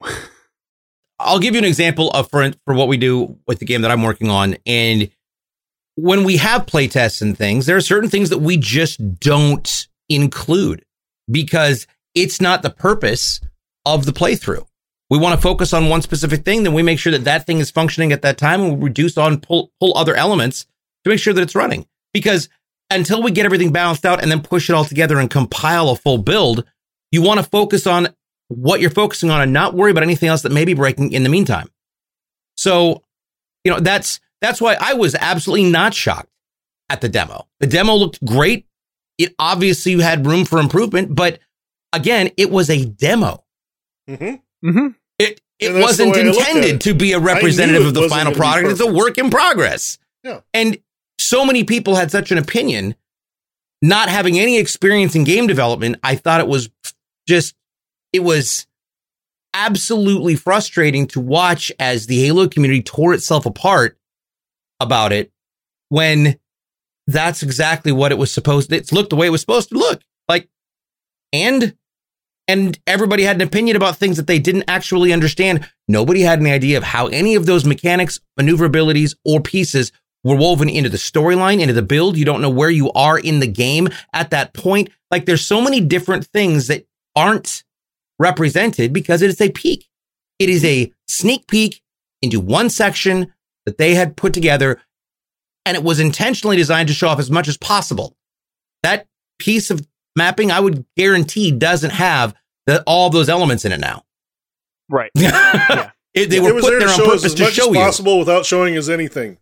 I'll give you an example of for, for what we do with the game that I'm working on. And when we have playtests and things, there are certain things that we just don't include because it's not the purpose of the playthrough. We want to focus on one specific thing, then we make sure that that thing is functioning at that time, and we reduce on pull, pull other elements to make sure that it's running. Because until we get everything balanced out and then push it all together and compile a full build, you want to focus on what you're focusing on and not worry about anything else that may be breaking in the meantime. So, you know, that's that's why I was absolutely not shocked at the demo. The demo looked great. It obviously had room for improvement, but again, it was a demo. Mm-hmm. mm-hmm. It it And that's the wasn't way I looked at intended it. to be a representative it of the wasn't final gonna be product. It's a perfect. work in progress. Yeah. And so many people had such an opinion, not having any experience in game development. I thought it was just, it was absolutely frustrating to watch as the Halo community tore itself apart about it when that's exactly what it was supposed to. It looked the way it was supposed to look like. And, and everybody had an opinion about things that they didn't actually understand. Nobody had any idea of how any of those mechanics, maneuverabilities, or pieces were woven into the storyline, into the build. You don't know where you are in the game at that point. Like there's so many different things that aren't represented because it is a peek. It is a sneak peek into one section that they had put together, and it was intentionally designed to show off as much as possible. That piece of mapping, I would guarantee, doesn't have the, all those elements in it now. Right. Yeah. it, they it were was put there there to on show us purpose as to much show as you. possible without showing us anything.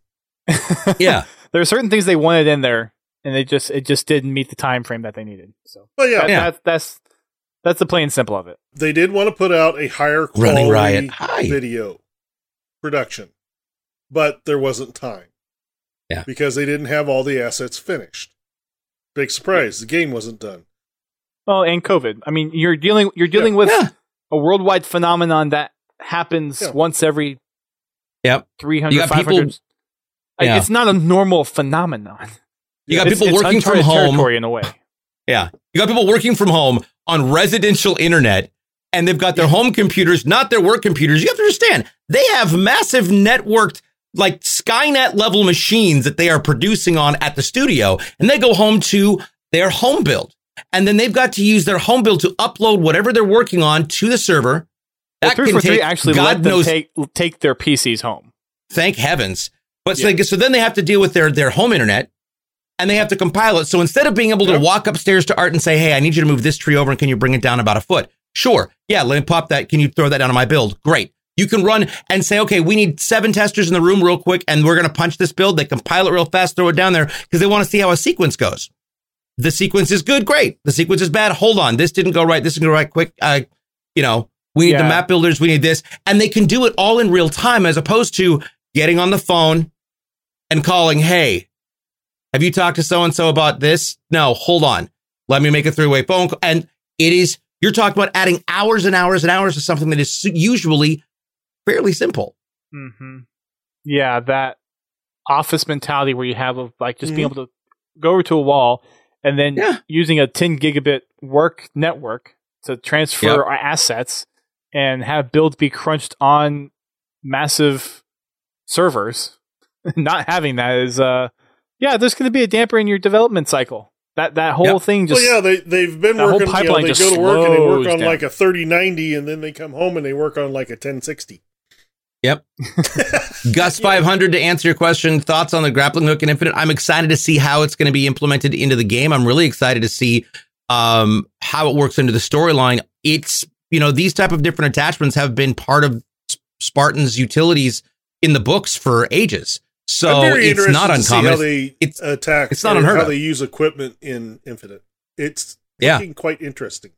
Yeah. There are certain things they wanted in there, and they just it just didn't meet the time frame that they needed. So, But yeah, that, Yeah. That, that's that's the plain and simple of it. they did want to put out a higher Running quality Riot. Hi. video production, but there wasn't time. Yeah. Because they didn't have all the assets finished. Big surprise, the game wasn't done. Well, and COVID. I mean, you're dealing you're dealing Yeah. with Yeah. a worldwide phenomenon that happens Yeah. once every Yep. three You hundred, got five hundred. people- Yeah. It's not a normal phenomenon. You got It's- people it's working from uncharted home. territory in a way. Yeah. You got people working from home on residential internet, and they've got their home computers, not their work computers. You have to understand, they have massive networked, like Skynet level machines that they are producing on at the studio, and they go home to their home build. And then they've got to use their home build to upload whatever they're working on to the server. Well, That three can for three take, actually God let them knows, take take their P Cs home. thank heavens. But so, Yeah. they, so then they have to deal with their, their home internet, and they have to compile it. So instead of being able to Yep. walk upstairs to Art and say, hey, I need you to move this tree over and can you bring it down about a foot? Sure. Yeah, let me pop that. Can you throw that down on my build? Great. You can run and say, okay, we need seven testers in the room real quick, and we're going to punch this build. They compile it real fast, throw it down there because they want to see how a sequence goes. The sequence is good. Great. The sequence is bad. Hold on. This didn't go right. This didn't go right. Quick. Uh, you know, we need Yeah. the map builders. We need this. And they can do it all in real time as opposed to getting on the phone and calling, hey, have you talked to so-and-so about this? No, hold on. Let me make a three-way phone call. And it is, you're talking about adding hours and hours and hours to something that is usually fairly simple. Mm-hmm. Yeah, that office mentality where you have of like just being Mhm. able to go over to a wall and then Yeah. using a ten gigabit work network to transfer Yep. our assets and have builds be crunched on massive servers. Not having that is, uh, yeah, there's going to be a damper in your development cycle. That that whole Yep. thing just well, yeah, they they've been that whole working. You know, pipeline they just go to work and they work slows on down. like a thirty ninety, and then they come home and they work on like a ten sixty. Yep. Gus five hundred, to answer your question, thoughts on the grappling hook in Infinite? I'm excited to see how it's going to be implemented into the game. I'm really excited to see um, how it works into the storyline. It's, you know, these type of different attachments have been part of S- Spartan's utilities in the books for ages. So I'm very it's interested not to see uncommon. how they It's- attack. it's not or unheard how of. they use equipment in Infinite. It's Yeah. looking quite interesting.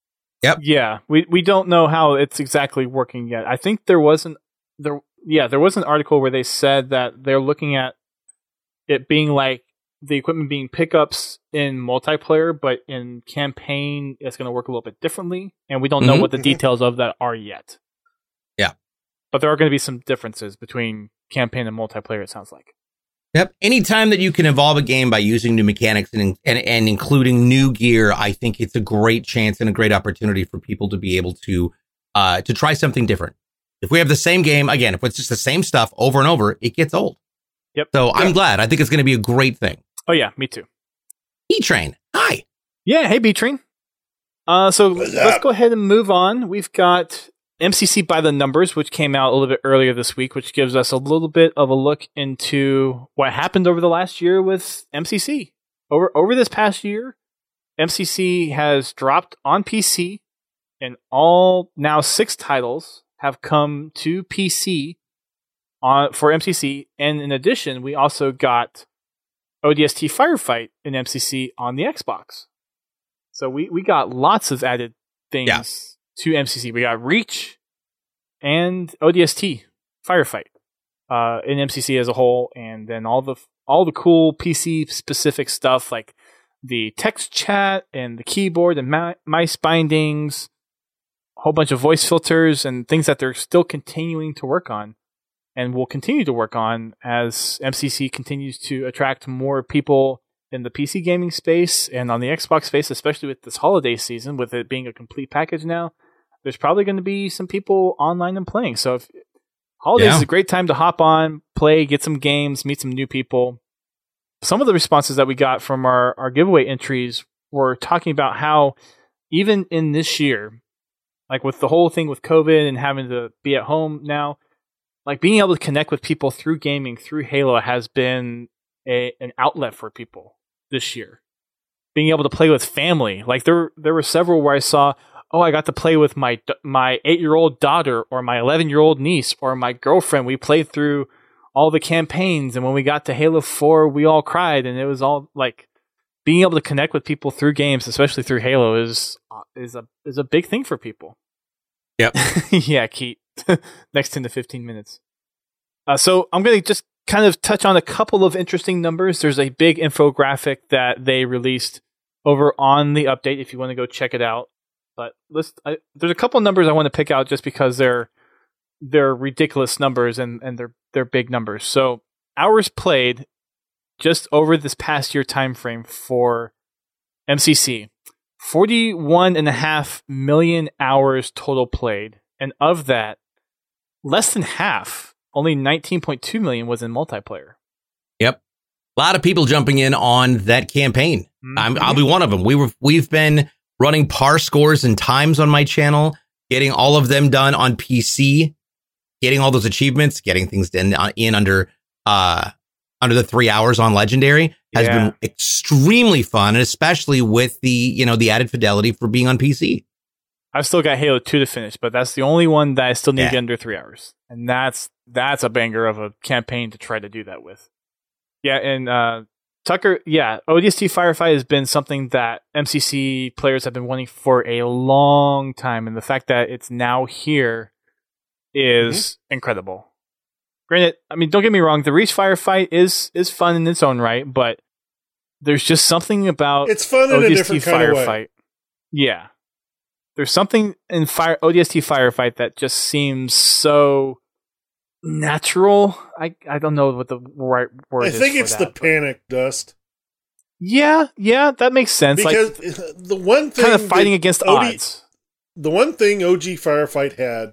Yeah, we we don't know how it's exactly working yet. I think there wasn't there. Yeah, there was an article where they said that they're looking at it being like the equipment being pickups in multiplayer, but in campaign, it's going to work a little bit differently, and we don't know Mhm. what the Mhm. details of that are yet. Yeah. But there are going to be some differences between campaign and multiplayer. It sounds like. Yep. Anytime that you can evolve a game by using new mechanics and, and and including new gear, I think it's a great chance and a great opportunity for people to be able to uh, to try something different. If we have the same game, again, if it's just the same stuff over and over, it gets old. Yep. So I'm Yeah. glad. I think it's going to be a great thing. Oh yeah, me too. E-Train. Hi. Yeah, hey B-Train. Uh, so What's let's up? go ahead and move on. We've got M C C by the Numbers, which came out a little bit earlier this week, which gives us a little bit of a look into what happened over the last year with M C C. Over over this past year, M C C has dropped on P C, and all now six titles have come to P C on for M C C. And in addition, we also got O D S T Firefight in M C C on the Xbox. So we, we got lots of added things Yeah. to M C C. We got Reach and O D S T Firefight uh, in M C C as a whole, and then all the all the cool P C specific stuff like the text chat and the keyboard and ma- mice bindings, a whole bunch of voice filters and things that they're still continuing to work on and will continue to work on as M C C continues to attract more people in the P C gaming space and on the Xbox space, especially with this holiday season, with it being a complete package now. There's probably going to be some people online and playing. So if holidays Yeah. is a great time to hop on, play, get some games, meet some new people. Some of the responses that we got from our, our giveaway entries were talking about how even in this year, like with the whole thing with COVID and having to be at home now, like being able to connect with people through gaming, through Halo has been a, an outlet for people this year. Being able to play with family. Like there there were several where I saw, oh, I got to play with my my eight-year-old daughter or my eleven-year-old niece or my girlfriend. We played through all the campaigns, and when we got to Halo four, we all cried, and it was all like being able to connect with people through games, especially through Halo, is is a is a big thing for people. Yep. Yeah, Keith. Next ten to fifteen minutes. Uh, so I'm going to just kind of touch on a couple of interesting numbers. There's a big infographic that they released over on the update if you want to go check it out. But let's, I, there's a couple numbers I want to pick out just because they're they're ridiculous numbers and, and they're they're big numbers. So hours played just over this past year time frame for M C C, forty-one and a half million hours total played, and of that, less than half, only nineteen point two million, was in multiplayer. Yep. A lot of people jumping in on that campaign. Mm-hmm. I'm, I'll be one of them. We were, we've been running par scores and times on my channel, getting all of them done on P C, getting all those achievements, getting things in, in under uh, under the three hours on Legendary has Yeah. been extremely fun, and especially with the, you know, the added fidelity for being on P C. I've still got Halo two to finish, but that's the only one that I still need Yeah. to get under three hours. And that's that's a banger of a campaign to try to do that with. Yeah, and uh, Tucker, yeah, O D S T Firefight has been something that M C C players have been wanting for a long time, and the fact that it's now here is mm-hmm. incredible. Granted, I mean, don't get me wrong, the Reach Firefight is is fun in its own right, but there's just something about it's fun in O D S T a different kind of way. Firefight. Yeah. There's something in Fire O D S T Firefight that just seems so natural. I, I don't know what the right word I is. think for it's that, the but- panic, Dust. Yeah, yeah, that makes sense. Because like the one thing kind of fighting that against O D odds. The one thing O G Firefight had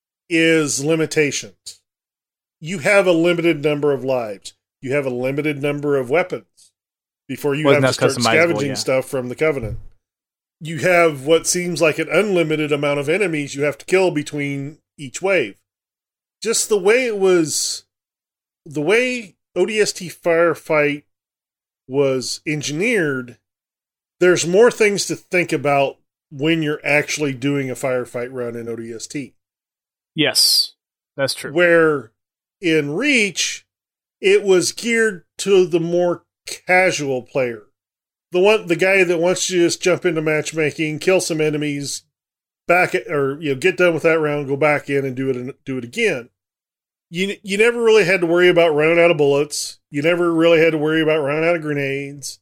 is limitations. You have a limited number of lives. You have a limited number of weapons before you Wasn't have to that start customizable, scavenging yeah. stuff from the Covenant. You have what seems like an unlimited amount of enemies you have to kill between each wave. Just the way it was, the way O D S T Firefight was engineered, there's more things to think about when you're actually doing a firefight run in O D S T. Yes, that's true. Where in Reach, it was geared to the more casual player. The one, the guy that wants to just jump into matchmaking, kill some enemies, back at, or you know, get done with that round, go back in and do it and do it again. You you never really had to worry about running out of bullets. You never really had to worry about running out of grenades.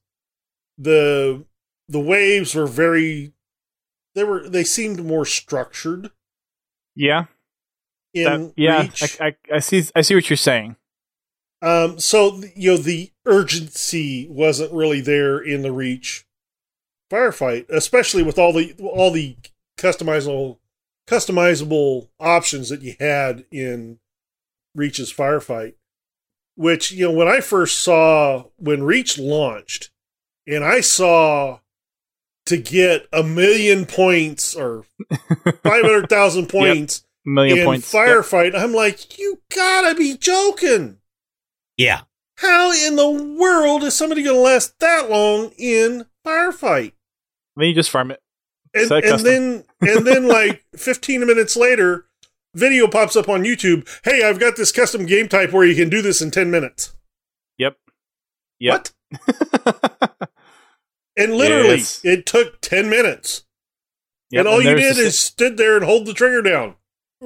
The the waves were very they were they seemed more structured. Yeah, In that, yeah, Reach. I, I, I see. I see what you're saying. Um, so you know the urgency wasn't really there in the Reach firefight, especially with all the all the customizable customizable options that you had in Reach's firefight. Which, you know, when I first saw when Reach launched, and I saw to get a million points or five hundred thousand points yep. million in points firefight, yep. I'm like, you gotta be joking. Yeah. How in the world is somebody going to last that long in firefight? Then you just farm it. And, Set and custom. then, and then, like fifteen minutes later, video pops up on YouTube. Hey, I've got this custom game type where you can do this in ten minutes. Yep. Yep. What? And literally, Yes. it took ten minutes. Yep, and all you there's did the is stood there and hold the trigger down.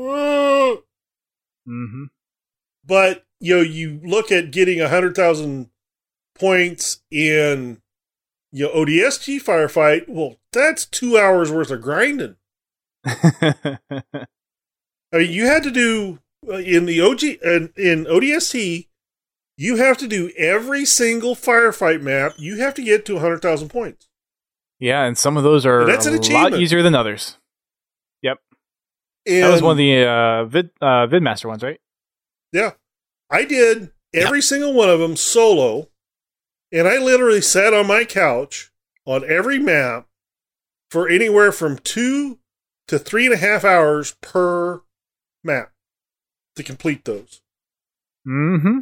Mm-hmm. But, you know, you look at getting one hundred thousand points in, you know, O D S T firefight. Well, that's two hours worth of grinding. I mean, you had to do, uh, in the O G, uh, in O D S T, you have to do every single firefight map. You have to get to one hundred thousand points. Yeah, and some of those are And that's a an lot achievement. easier than others. Yep. And That was one of the uh, vid uh, Vidmaster ones, right? Yeah. I did every single one of them solo, and I literally sat on my couch on every map for anywhere from two to three and a half hours per map to complete those. Mm-hmm.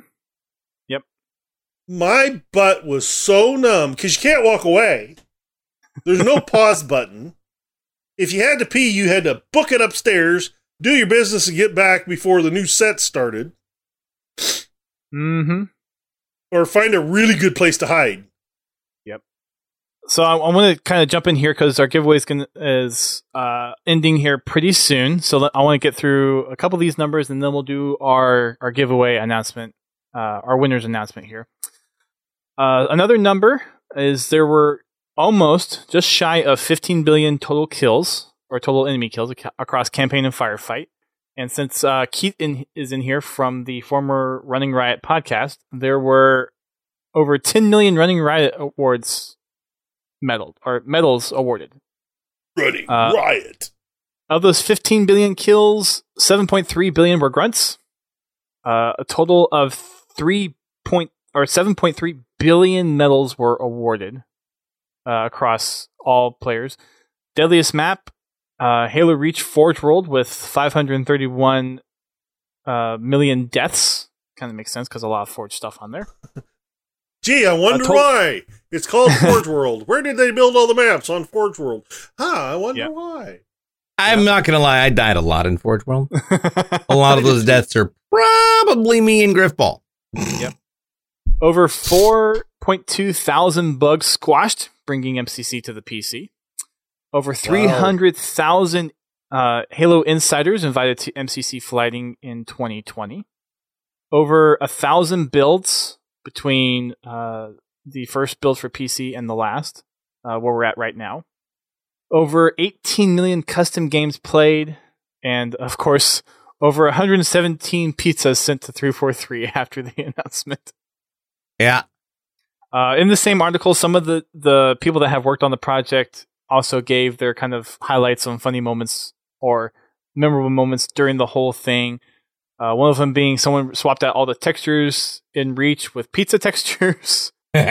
My butt was so numb because you can't walk away. There's no pause button. if you had to pee, you had to book it upstairs, do your business, and get back before the new set started. Mm-hmm. Or find a really good place to hide. Yep. So I, I want to kind of jump in here because our giveaway is, gonna, is uh, ending here pretty soon. So let, I want to get through a couple of these numbers, and then we'll do our, our giveaway announcement, uh, our winners announcement here. Uh, another number is there were almost just shy of fifteen billion total kills, or total enemy kills ac- across campaign and firefight. And since uh, Keith in, is in here from the former Running Riot podcast, there were over ten million Running Riot awards medaled, or medals awarded. Running Uh, Riot. Of those fifteen billion kills, seven point three billion were grunts. Uh, a total of three point or seven point three billion medals were awarded uh, across all players. Deadliest map, uh, Halo Reach Forge World with five hundred thirty-one uh, million deaths. Kind of makes sense because a lot of Forge stuff on there. Gee, I wonder to- why. It's called Forge World. Where did they build all the maps on Forge World? Huh, I wonder Yep. why. I'm not going to lie. I died a lot in Forge World. A lot of those deaths are probably me and Griffball. Yep. Over four point two thousand bugs squashed, bringing M C C to the P C. Over three hundred thousand uh, Halo insiders invited to M C C flighting in twenty twenty. Over a thousand builds between uh, the first build for P C and the last, uh, where we're at right now. Over eighteen million custom games played, and of course, over one hundred seventeen pizzas sent to three forty-three after the announcement. Yeah. Uh, in the same article, some of the, the people that have worked on the project also gave their kind of highlights on funny moments or memorable moments during the whole thing. Uh, one of them being someone swapped out all the textures in Reach with pizza textures.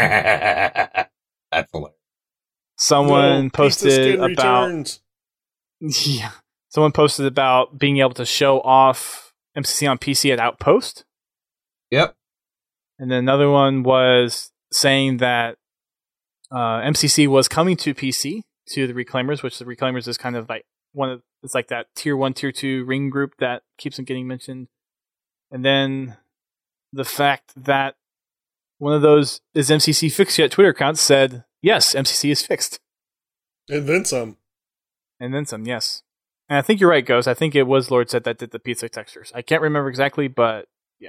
That's hilarious. Someone No, posted pizza skin about returns. yeah, someone posted about being able to show off M C C on P C at Outpost. Yep. And then another one was saying that uh, M C C was coming to P C to the Reclaimers, which the Reclaimers is kind of like one of it's like that tier one, tier two ring group that keeps on getting mentioned. And then the fact that one of those is M C C fixed yet Twitter accounts said, yes, M C C is fixed. And then some. And then some, yes. And I think you're right, Ghost. I think it was Lord Set that did the pizza textures. I can't remember exactly, but yeah.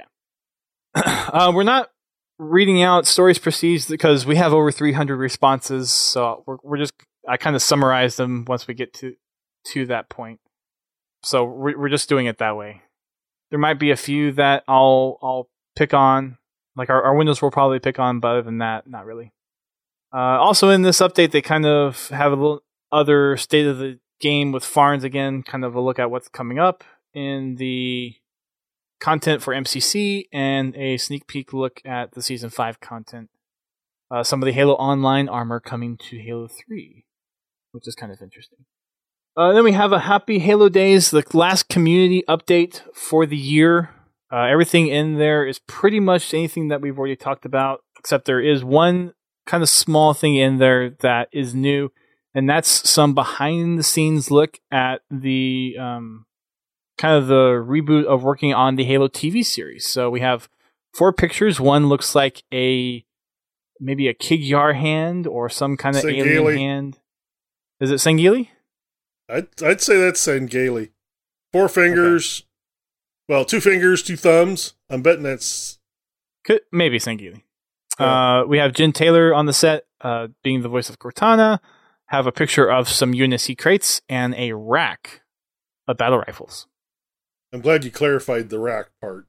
uh, we're not reading out stories prestige because we have over three hundred responses, so we're we're just I kind of summarized them once we get to to that point. So we're we're just doing it that way. There might be a few that I'll I'll pick on, like our, our windows will probably pick on, but other than that, not really. Uh, also in this update, they kind of have a little other state of the game with Farns again, kind of a look at what's coming up in the content for M C C and a sneak peek look at the Season five content. Uh, some of the Halo Online armor coming to Halo three, which is kind of interesting. Uh, then we have a Happy Halo Days, the last community update for the year. Uh, everything in there is pretty much anything that we've already talked about, except there is one kind of small thing in there that is new, and that's some behind-the-scenes look at the um, kind of the reboot of working on the Halo T V series. So we have four pictures. One looks like a maybe a Kigyar hand or some kind of Sangheili. alien hand. Is it Sangheili? I'd, I'd say that's Sangheili. Four fingers. Okay. Well, two fingers, two thumbs. I'm betting that's... Could, maybe Sangheili. Yeah. Uh, we have Jen Taylor on the set, uh, being the voice of Cortana. Have a picture of some U N S C crates and a rack of battle rifles. I'm glad you clarified the rack part.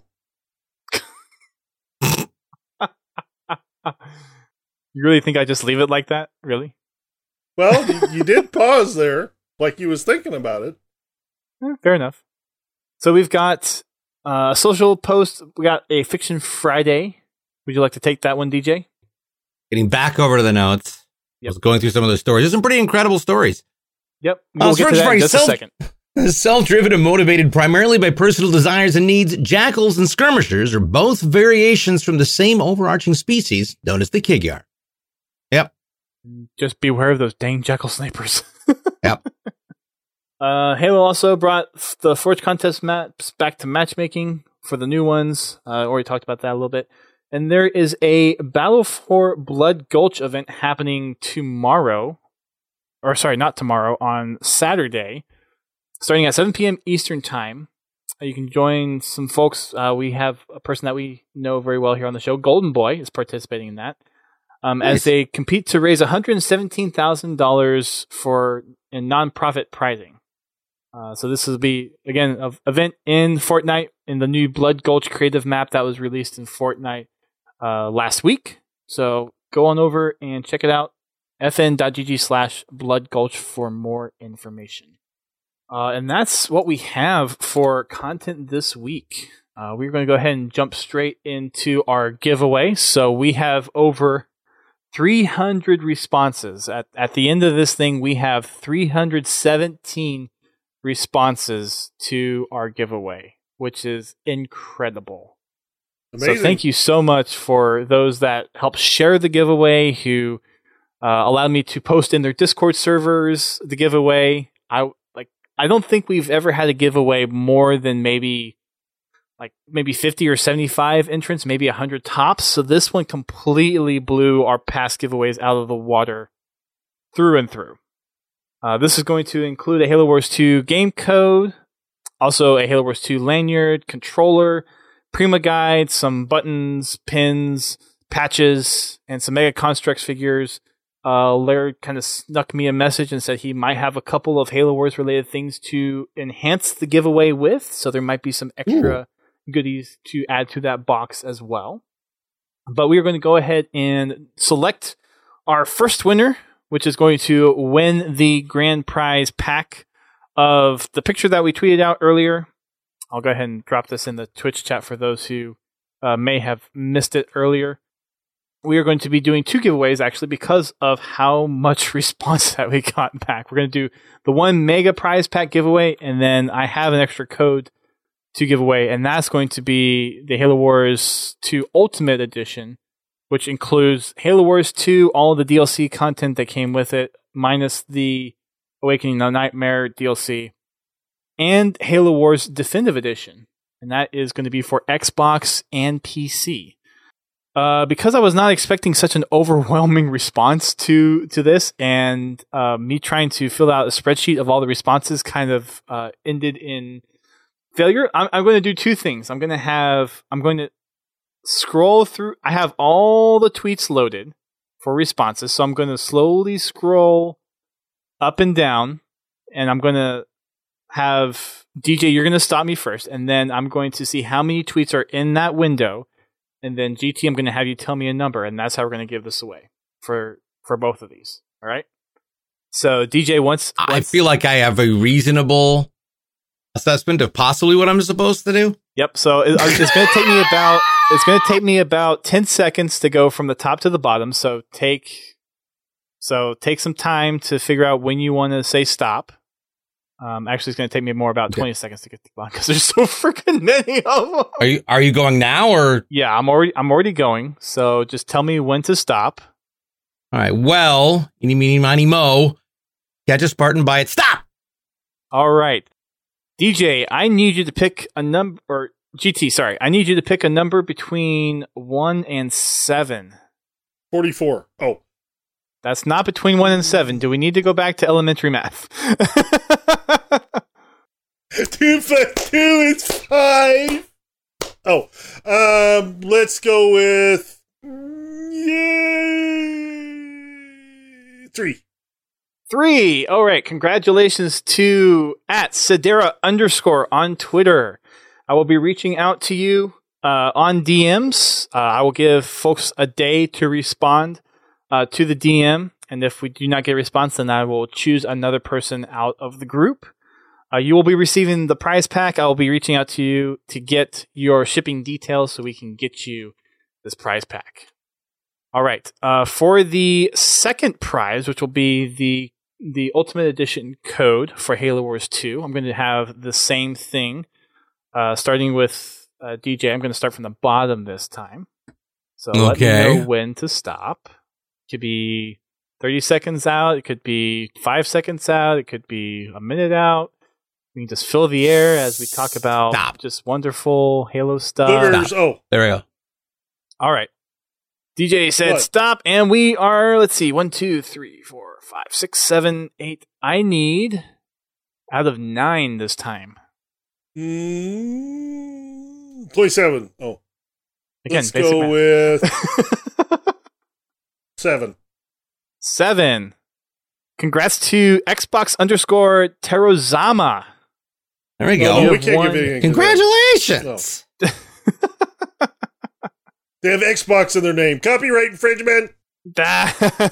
You really think I just leave it like that? Really? Well, you, you did pause there, like you was thinking about it. Eh, fair enough. So we've got uh, a social post. We got a Fiction Friday. Would you like to take that one, D J? Getting back over to the notes. Yep. I was going through some of those stories. There's some pretty incredible stories. Yep. Uh, We'll get to that in just self- a second. Self-driven and motivated primarily by personal desires and needs, jackals and skirmishers are both variations from the same overarching species known as the Kigyar. Yep. Just beware of those dang jackal snipers. Yep. Uh, Halo also brought f- the Forge contest maps back to matchmaking for the new ones. I uh, already talked about that a little bit. And there is a Battle for Blood Gulch event happening tomorrow. Or sorry, not tomorrow, on Saturday. Starting at seven p.m. Eastern Time. Uh, you can join some folks. Uh, we have a person that we know very well here on the show. Golden Boy is participating in that. Um, nice. As they compete to raise one hundred seventeen thousand dollars for in nonprofit prizing. Uh, so this will be, again, an event in Fortnite in the new Blood Gulch creative map that was released in Fortnite uh, last week. So go on over and check it out. fn.gg slash Blood Gulch for more information. Uh, and that's what we have for content this week. Uh, we're going to go ahead and jump straight into our giveaway. So we have over three hundred responses. At, at the end of this thing, we have three hundred seventeen responses to our giveaway, which is incredible. Amazing. So thank you so much for those that helped share the giveaway, who uh, allowed me to post in their Discord servers the giveaway. I like. I don't think we've ever had a giveaway more than maybe like maybe fifty or seventy-five entrants, maybe one hundred tops. So this one completely blew our past giveaways out of the water through and through. Uh, this is going to include a Halo Wars two game code, also a Halo Wars two lanyard, controller, Prima guide, some buttons, pins, patches, and some Mega Construx figures. Uh, Laird kind of snuck me a message and said he might have a couple of Halo Wars related things to enhance the giveaway with, so there might be some extra Ooh. goodies to add to that box as well. But we are going to go ahead and select our first winner, which is going to win the grand prize pack of the picture that we tweeted out earlier. I'll go ahead and drop this in the Twitch chat for those who uh, may have missed it earlier. We are going to be doing two giveaways, actually, because of how much response that we got back. We're going to do the one mega prize pack giveaway, and then I have an extra code to give away, and that's going to be the Halo Wars two Ultimate Edition, which includes Halo Wars two, all of the D L C content that came with it, minus the Awakening of Nightmare D L C, and Halo Wars Definitive Edition, and that is going to be for Xbox and P C. Uh, because I was not expecting such an overwhelming response to to this, and uh, me trying to fill out a spreadsheet of all the responses kind of uh, ended in failure. I'm, I'm going to do two things. I'm going to have I'm going to scroll through. I have all the tweets loaded for responses, so I'm going to slowly scroll up and down, and I'm going to have D J, you're going to stop me first, and then I'm going to see how many tweets are in that window, and then G T, I'm going to have you tell me a number, and that's how we're going to give this away for for both of these. All right? So D J, once, once I feel like I have a reasonable assessment of possibly what I'm supposed to do. Yep. So it, it's going to take me about it's going to take me about ten seconds to go from the top to the bottom. So take so take some time to figure out when you want to say stop. Um, actually, it's going to take me more about twenty okay. seconds to get to the bottom because there's so freaking many of them. Are you are you going now or? Yeah, I'm already I'm already going. So just tell me when to stop. All right. Well, eeny, meeny, miny, mo. Catch a Spartan by it. Stop. All right. D J, I need you to pick a number, or G T, sorry. I need you to pick a number between one and seven. forty-four. Oh. That's not between one and seven. Do we need to go back to elementary math? two plus two is five. Oh. Um, let's go with yeah, three. Three. All right. Congratulations to at Sedera underscore on Twitter. I will be reaching out to you uh, on D Ms. Uh, I will give folks a day to respond uh, to the D M. And if we do not get a response, then I will choose another person out of the group. Uh, you will be receiving the prize pack. I will be reaching out to you to get your shipping details so we can get you this prize pack. All right. Uh, for the second prize, which will be the the Ultimate Edition code for Halo Wars two, I'm going to have the same thing, uh, starting with uh, D J. I'm going to start from the bottom this time. So okay. let me know when to stop. Could be thirty seconds out. It could be five seconds out. It could be a minute out. We can just fill the air as we talk about Stop. just wonderful Halo stuff. Boogers. Oh, There we go. All right. D J said What? stop, and we are, let's see, one, two, three, four, five, six, seven, eight. I need out of nine this time. mm, twenty-seven. Oh, Again, let's basic go math. with seven. Seven. Congrats to Xbox underscore Terozama. There we No, go. no, we have can't one- give anything. to Congratulations. them. They have Xbox in their name. Copyright infringement. uh,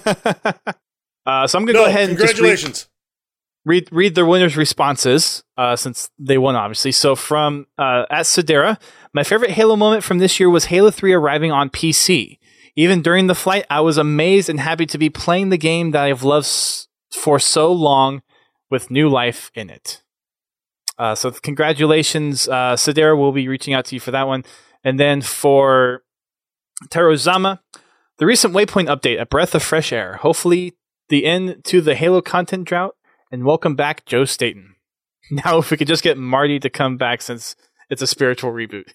so I'm going to No, go ahead and just read, congratulations. read read the winners' responses uh, since they won, obviously. So from uh, at Sedera, my favorite Halo moment from this year was Halo three arriving on P C. Even during the flight, I was amazed and happy to be playing the game that I've loved s- for so long with new life in it. Uh, so congratulations, uh, Sedera. We'll be reaching out to you for that one. And then for Terozama, the recent Waypoint update, a breath of fresh air. Hopefully the end to the Halo content drought, and welcome back, Joe Staten. Now if we could just get Marty to come back since it's a spiritual reboot.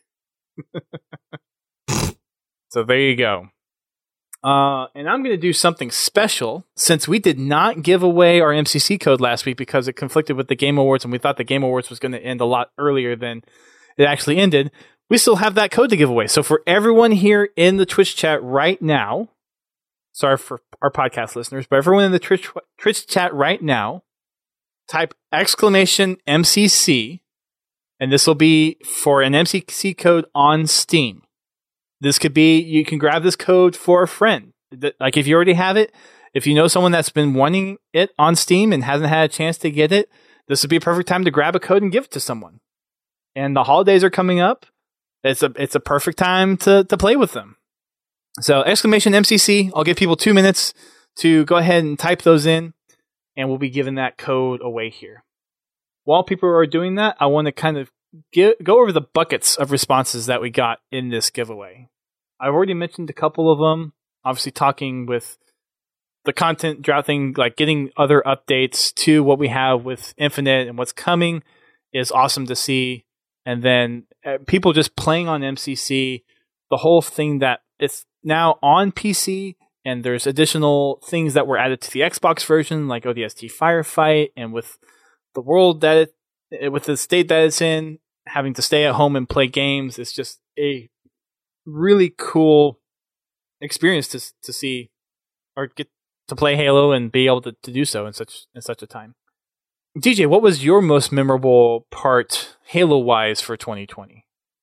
So there you go. Uh, and I'm going to do something special since we did not give away our M C C code last week because it conflicted with the Game Awards and we thought the Game Awards was going to end a lot earlier than it actually ended. We still have that code to give away. So for everyone here in the Twitch chat right now, sorry for our podcast listeners, but everyone in the Twitch, Twitch chat right now, type exclamation M C C, and this will be for an M C C code on Steam. This could be, you can grab this code for a friend. Like if you already have it, if you know someone that's been wanting it on Steam and hasn't had a chance to get it, this would be a perfect time to grab a code and give it to someone. And the holidays are coming up. It's a it's a perfect time to, to play with them. So exclamation M C C. I'll give people two minutes to go ahead and type those in, and we'll be giving that code away here. While people are doing that, I want to kind of get, go over the buckets of responses that we got in this giveaway. I've already mentioned a couple of them. Obviously, talking with the content drought thing, like getting other updates to what we have with Infinite and what's coming is awesome to see. And then uh, people just playing on M C C, the whole thing that it's now on P C, and there's additional things that were added to the Xbox version, like O D S T Firefight, and with the world that it, with the state that it's in, having to stay at home and play games, it's just a really cool experience to to see or get to play Halo and be able to, to do so in such in such a time. D J, what was your most memorable part Halo-wise for twenty twenty?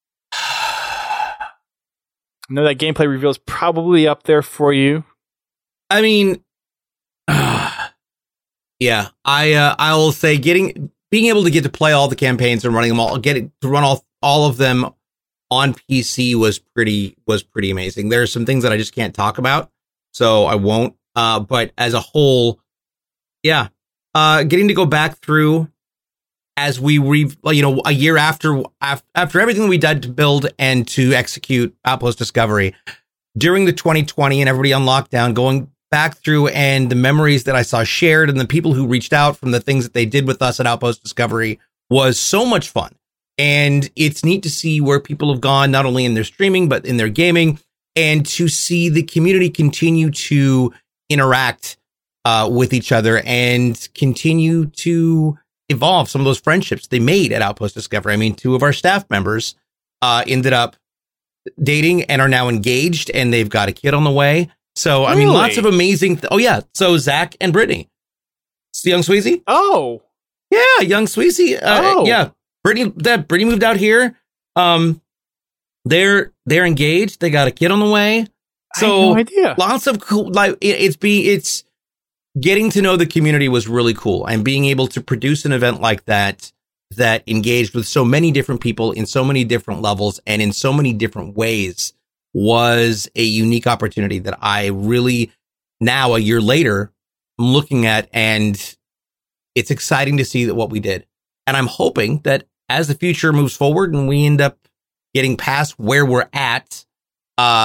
I know that gameplay reveal is probably up there for you. I mean, uh, yeah, I uh, I will say getting being able to get to play all the campaigns and running them all, getting to run all all of them on P C was pretty was pretty amazing. There are some things that I just can't talk about, so I won't. Uh, but as a whole, yeah, uh, getting to go back through as we re, you know, a year after after everything we did to build and to execute Outpost Discovery during the twenty twenty and everybody on lockdown, going back through and the memories that I saw shared and the people who reached out from the things that they did with us at Outpost Discovery was so much fun. And it's neat to see where people have gone, not only in their streaming, but in their gaming, and to see the community continue to interact uh, with each other and continue to evolve some of those friendships they made at Outpost Discovery. I mean, two of our staff members uh, ended up dating and are now engaged, and they've got a kid on the way. So, I mean, Really? lots of amazing. Th- oh, yeah. So, Zach and Brittany. It's Young Sweezy? Oh, Yeah, Young Sweezy. Uh, Oh. Yeah. Brittany, that Brittany moved out here. Um, they're they're engaged. They got a kid on the way. I had So no idea. lots of cool. Like it, it's be it's getting to know the community was really cool, and being able to produce an event like that that engaged with so many different people in so many different levels and in so many different ways was a unique opportunity that I really now a year later I'm looking at, and it's exciting to see that what we did. And I'm hoping that as the future moves forward and we end up getting past where we're at, uh,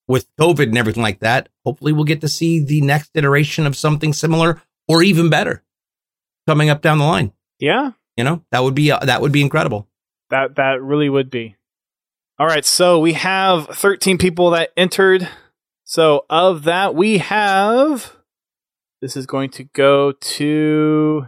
with COVID and everything like that, hopefully we'll get to see the next iteration of something similar or even better coming up down the line. Yeah. You know, that would be, uh, that would be incredible. That, that really would be. All right. So we have thirteen people that entered. So of that, we have, this is going to go to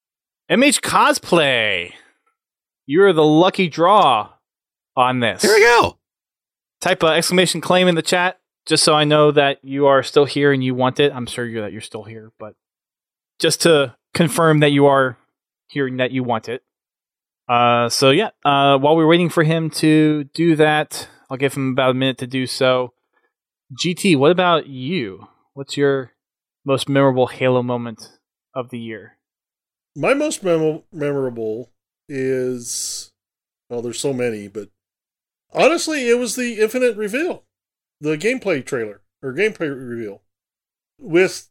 M H Cosplay. You're the lucky draw on this. Here we go. Type a exclamation claim in the chat, just so I know that you are still here and you want it. I'm sure you're that you're still here, but just to confirm that you are hearing that you want it. Uh, so yeah, uh, while we're waiting for him to do that, I'll give him about a minute to do so. G T, what about you? What's your most memorable Halo moment of the year? My most mem- memorable is, well, there's so many, but honestly, it was the Infinite reveal, the gameplay trailer or gameplay reveal. With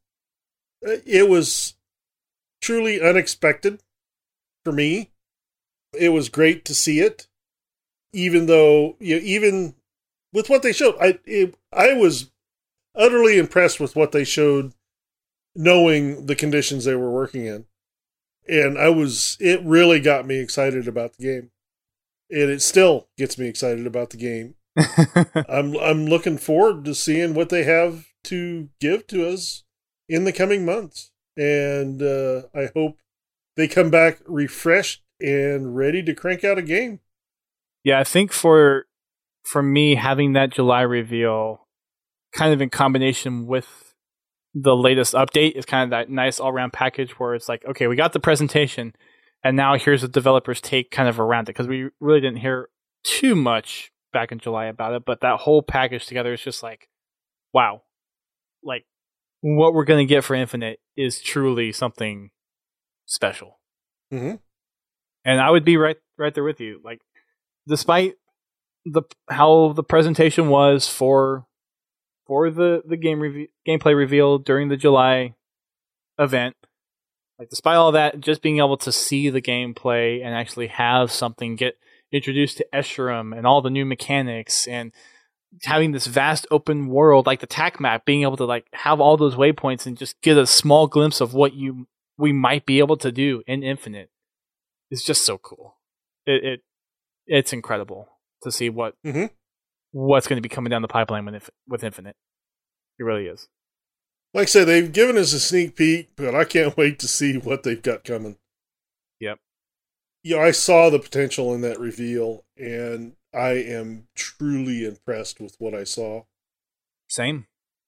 it was truly unexpected for me. It was great to see it, even though you know, even with what they showed, I it, I was utterly impressed with what they showed, knowing the conditions they were working in, and I was it really got me excited about the game. And it still gets me excited about the game. I'm I'm looking forward to seeing what they have to give to us in the coming months. And uh, I hope they come back refreshed and ready to crank out a game. Yeah, I think for for me, having that July reveal kind of in combination with the latest update is kind of that nice all-around package where it's like, okay, we got the presentation, and now here's the developer's take kind of around it, because we really didn't hear too much back in July about it, but that whole package together is just like, wow. Like, what we're going to get for Infinite is truly something special. Mm-hmm. And I would be right right there with you. Like, despite the how the presentation was for for the, the game reve- gameplay reveal during the July event, like despite all that, just being able to see the gameplay and actually have something get introduced to Escharum and all the new mechanics and having this vast open world like the T A C map, being able to like have all those waypoints and just get a small glimpse of what you we might be able to do in Infinite is just so cool. It, it it's incredible to see what mm-hmm. what's going to be coming down the pipeline with with Infinite. It really is. Like I said, they've given us a sneak peek, but I can't wait to see what they've got coming. Yep. You know, I saw the potential in that reveal, and I am truly impressed with what I saw. Same.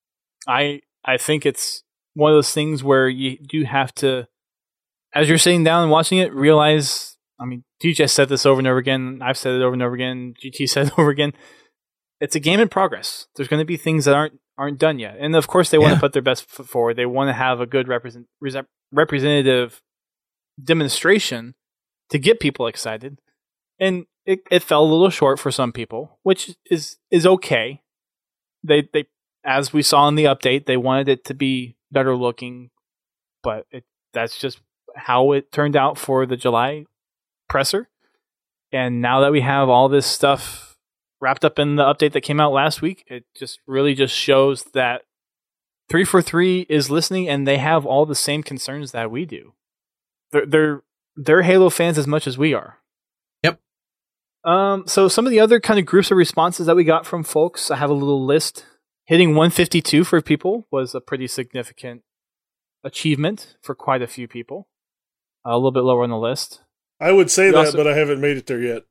I I think it's one of those things where you do have to, as you're sitting down and watching it, realize, I mean, D J said this over and over again, I've said it over and over again, G T said it over again, it's a game in progress. There's going to be things that aren't aren't done yet. And of course they want Yeah. to put their best foot forward. They want to have a good represent, representative demonstration to get people excited. And it, it fell a little short for some people, which is is okay. They they as we saw in the update, they wanted it to be better looking, but it, that's just how it turned out for the July presser. And now that we have all this stuff wrapped up in the update that came out last week, it just really just shows that three forty-three is listening, and they have all the same concerns that we do. They're they're they're Halo fans as much as we are. Yep. Um. So some of the other kind of groups of responses that we got from folks, I have a little list. Hitting one fifty-two for people was a pretty significant achievement for quite a few people. Uh, a little bit lower on the list. I would say We that, also- but I haven't made it there yet.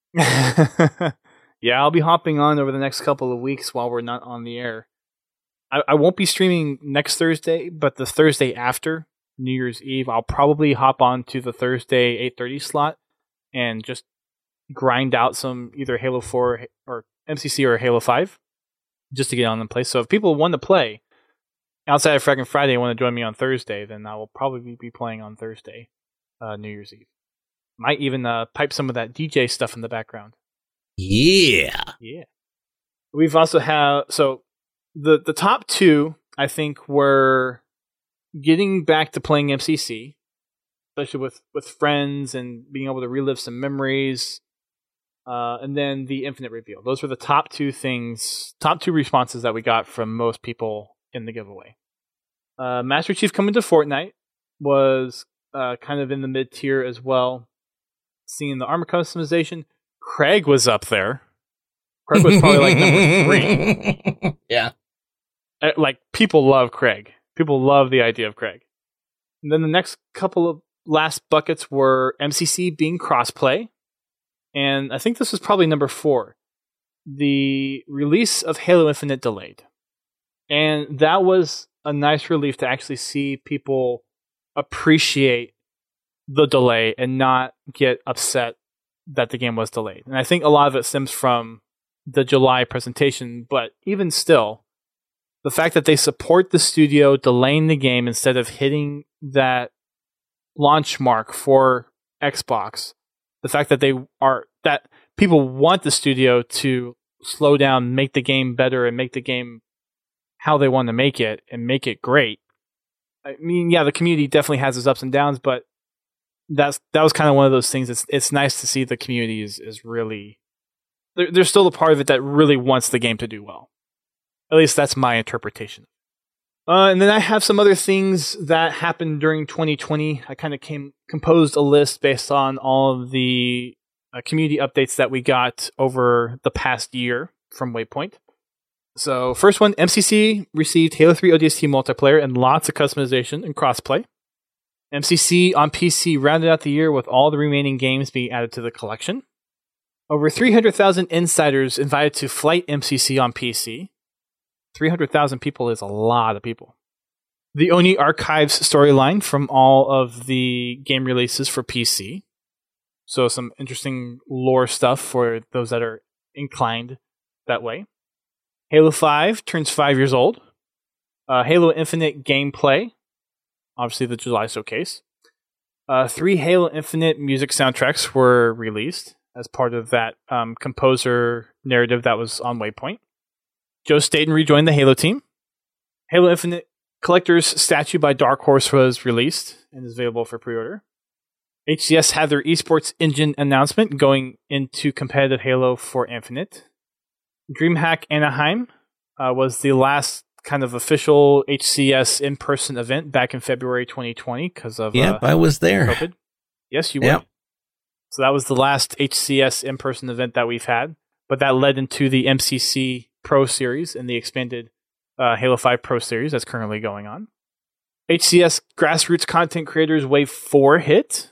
Yeah, I'll be hopping on over the next couple of weeks while we're not on the air. I, I won't be streaming next Thursday, but the Thursday after New Year's Eve, I'll probably hop on to the Thursday eight thirty slot and just grind out some either Halo four or M C C or Halo five just to get on and play. So if people want to play outside of Frackin' Friday and want to join me on Thursday, then I will probably be playing on Thursday, uh, New Year's Eve. Might even uh, pipe some of that D J stuff in the background. Yeah. Yeah. We've also have so the the top two I think were getting back to playing M C C, especially with with friends and being able to relive some memories. uh, and then the Infinite reveal. Those were the top two things, top two responses that we got from most people in the giveaway. Uh, Master Chief Coming to Fortnite was uh, kind of in the mid tier as well. Seeing the armor customization, Craig was up there. Craig was probably like number three. Yeah. Uh, Like, people love Craig. People love the idea of Craig. And then the next couple of last buckets were M C C being crossplay. And I think this was probably number four. The release of Halo Infinite delayed. And that was a nice relief to actually see people appreciate the delay and not get upset that the game was delayed. And I think a lot of it stems from the July presentation, but even still, the fact that they support the studio delaying the game instead of hitting that launch mark for Xbox, the fact that they are that people want the studio to slow down, make the game better, and make the game how they want to make it and make it great. I mean, yeah, the community definitely has its ups and downs, but that's that was kind of one of those things. It's it's nice to see the community is is really there, there's still a part of it that really wants the game to do well. At least that's my interpretation. Uh, and then I have some other things that happened during twenty twenty. I kind of came composed a list based on all of the uh, community updates that we got over the past year from Waypoint. So first one, M C C received Halo three O D S T multiplayer and lots of customization and crossplay. M C C on P C rounded out the year with all the remaining games being added to the collection. Over three hundred thousand insiders invited to Flight M C C on P C. three hundred thousand people is a lot of people. The Oni Archives storyline from all of the game releases for P C. So some interesting lore stuff for those that are inclined that way. Halo five turns five years old. Uh, Halo Infinite gameplay. Obviously the July showcase. Uh, three Halo Infinite music soundtracks were released as part of that um, composer narrative that was on Waypoint. Joe Staten rejoined the Halo team. Halo Infinite Collector's Statue by Dark Horse was released and is available for pre-order. H C S had their esports engine announcement going into competitive Halo for Infinite. DreamHack Anaheim uh, was the last kind of official H C S in-person event back in February twenty twenty because of Yep, uh, I was there. COVID. Yes, you were. Yep. So that was the last H C S in-person event that we've had, but that led into the M C C Pro Series and the expanded uh, Halo five Pro Series that's currently going on. H C S Grassroots Content Creators Wave four hit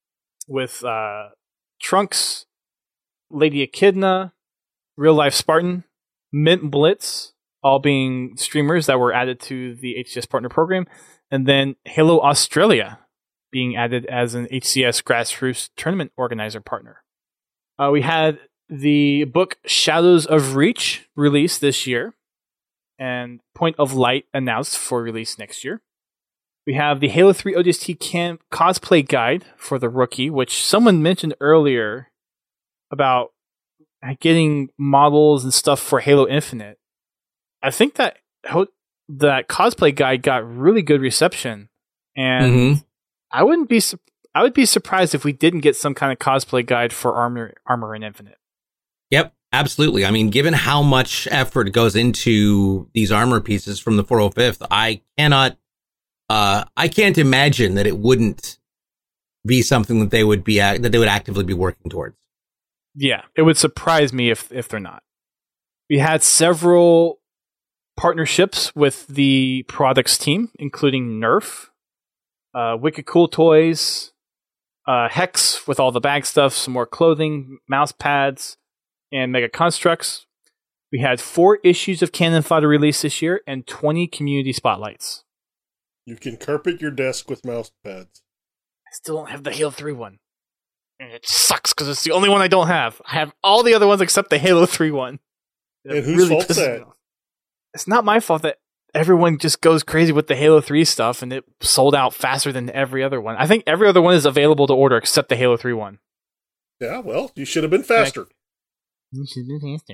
with uh, Trunks, Lady Echidna, Real Life Spartan, Mint Blitz, all being streamers that were added to the H C S partner program, and then Halo Australia being added as an H C S Grassroots tournament organizer partner. Uh, we had the book Shadows of Reach released this year, and Point of Light announced for release next year. We have the Halo three O D S T camp cosplay guide for the rookie, which someone mentioned earlier about getting models and stuff for Halo Infinite. I think that that cosplay guide got really good reception, and Mm-hmm. I wouldn't be su- I would be surprised if we didn't get some kind of cosplay guide for Armor Armor in Infinite. Yep, absolutely. I mean, given how much effort goes into these armor pieces from the four oh fifth, I cannot, uh, I can't imagine that it wouldn't be something that they would be that they would actively be working towards. Yeah, it would surprise me if if they're not. We had several partnerships with the products team, including Nerf, uh, Wicked Cool Toys, uh, Hex with all the bag stuff, some more clothing, mouse pads, and Mega Constructs. We had four issues of Cannon Fodder released this year and twenty community spotlights. You can carpet your desk with mouse pads. I still don't have the Halo three one. And it sucks because it's the only one I don't have. I have all the other ones except the Halo three one. And it whose fault's pisses me that? off. It's not my fault that everyone just goes crazy with the Halo three stuff and it sold out faster than every other one. I think every other one is available to order except the Halo three one. Yeah, well, you should have been faster. You should have been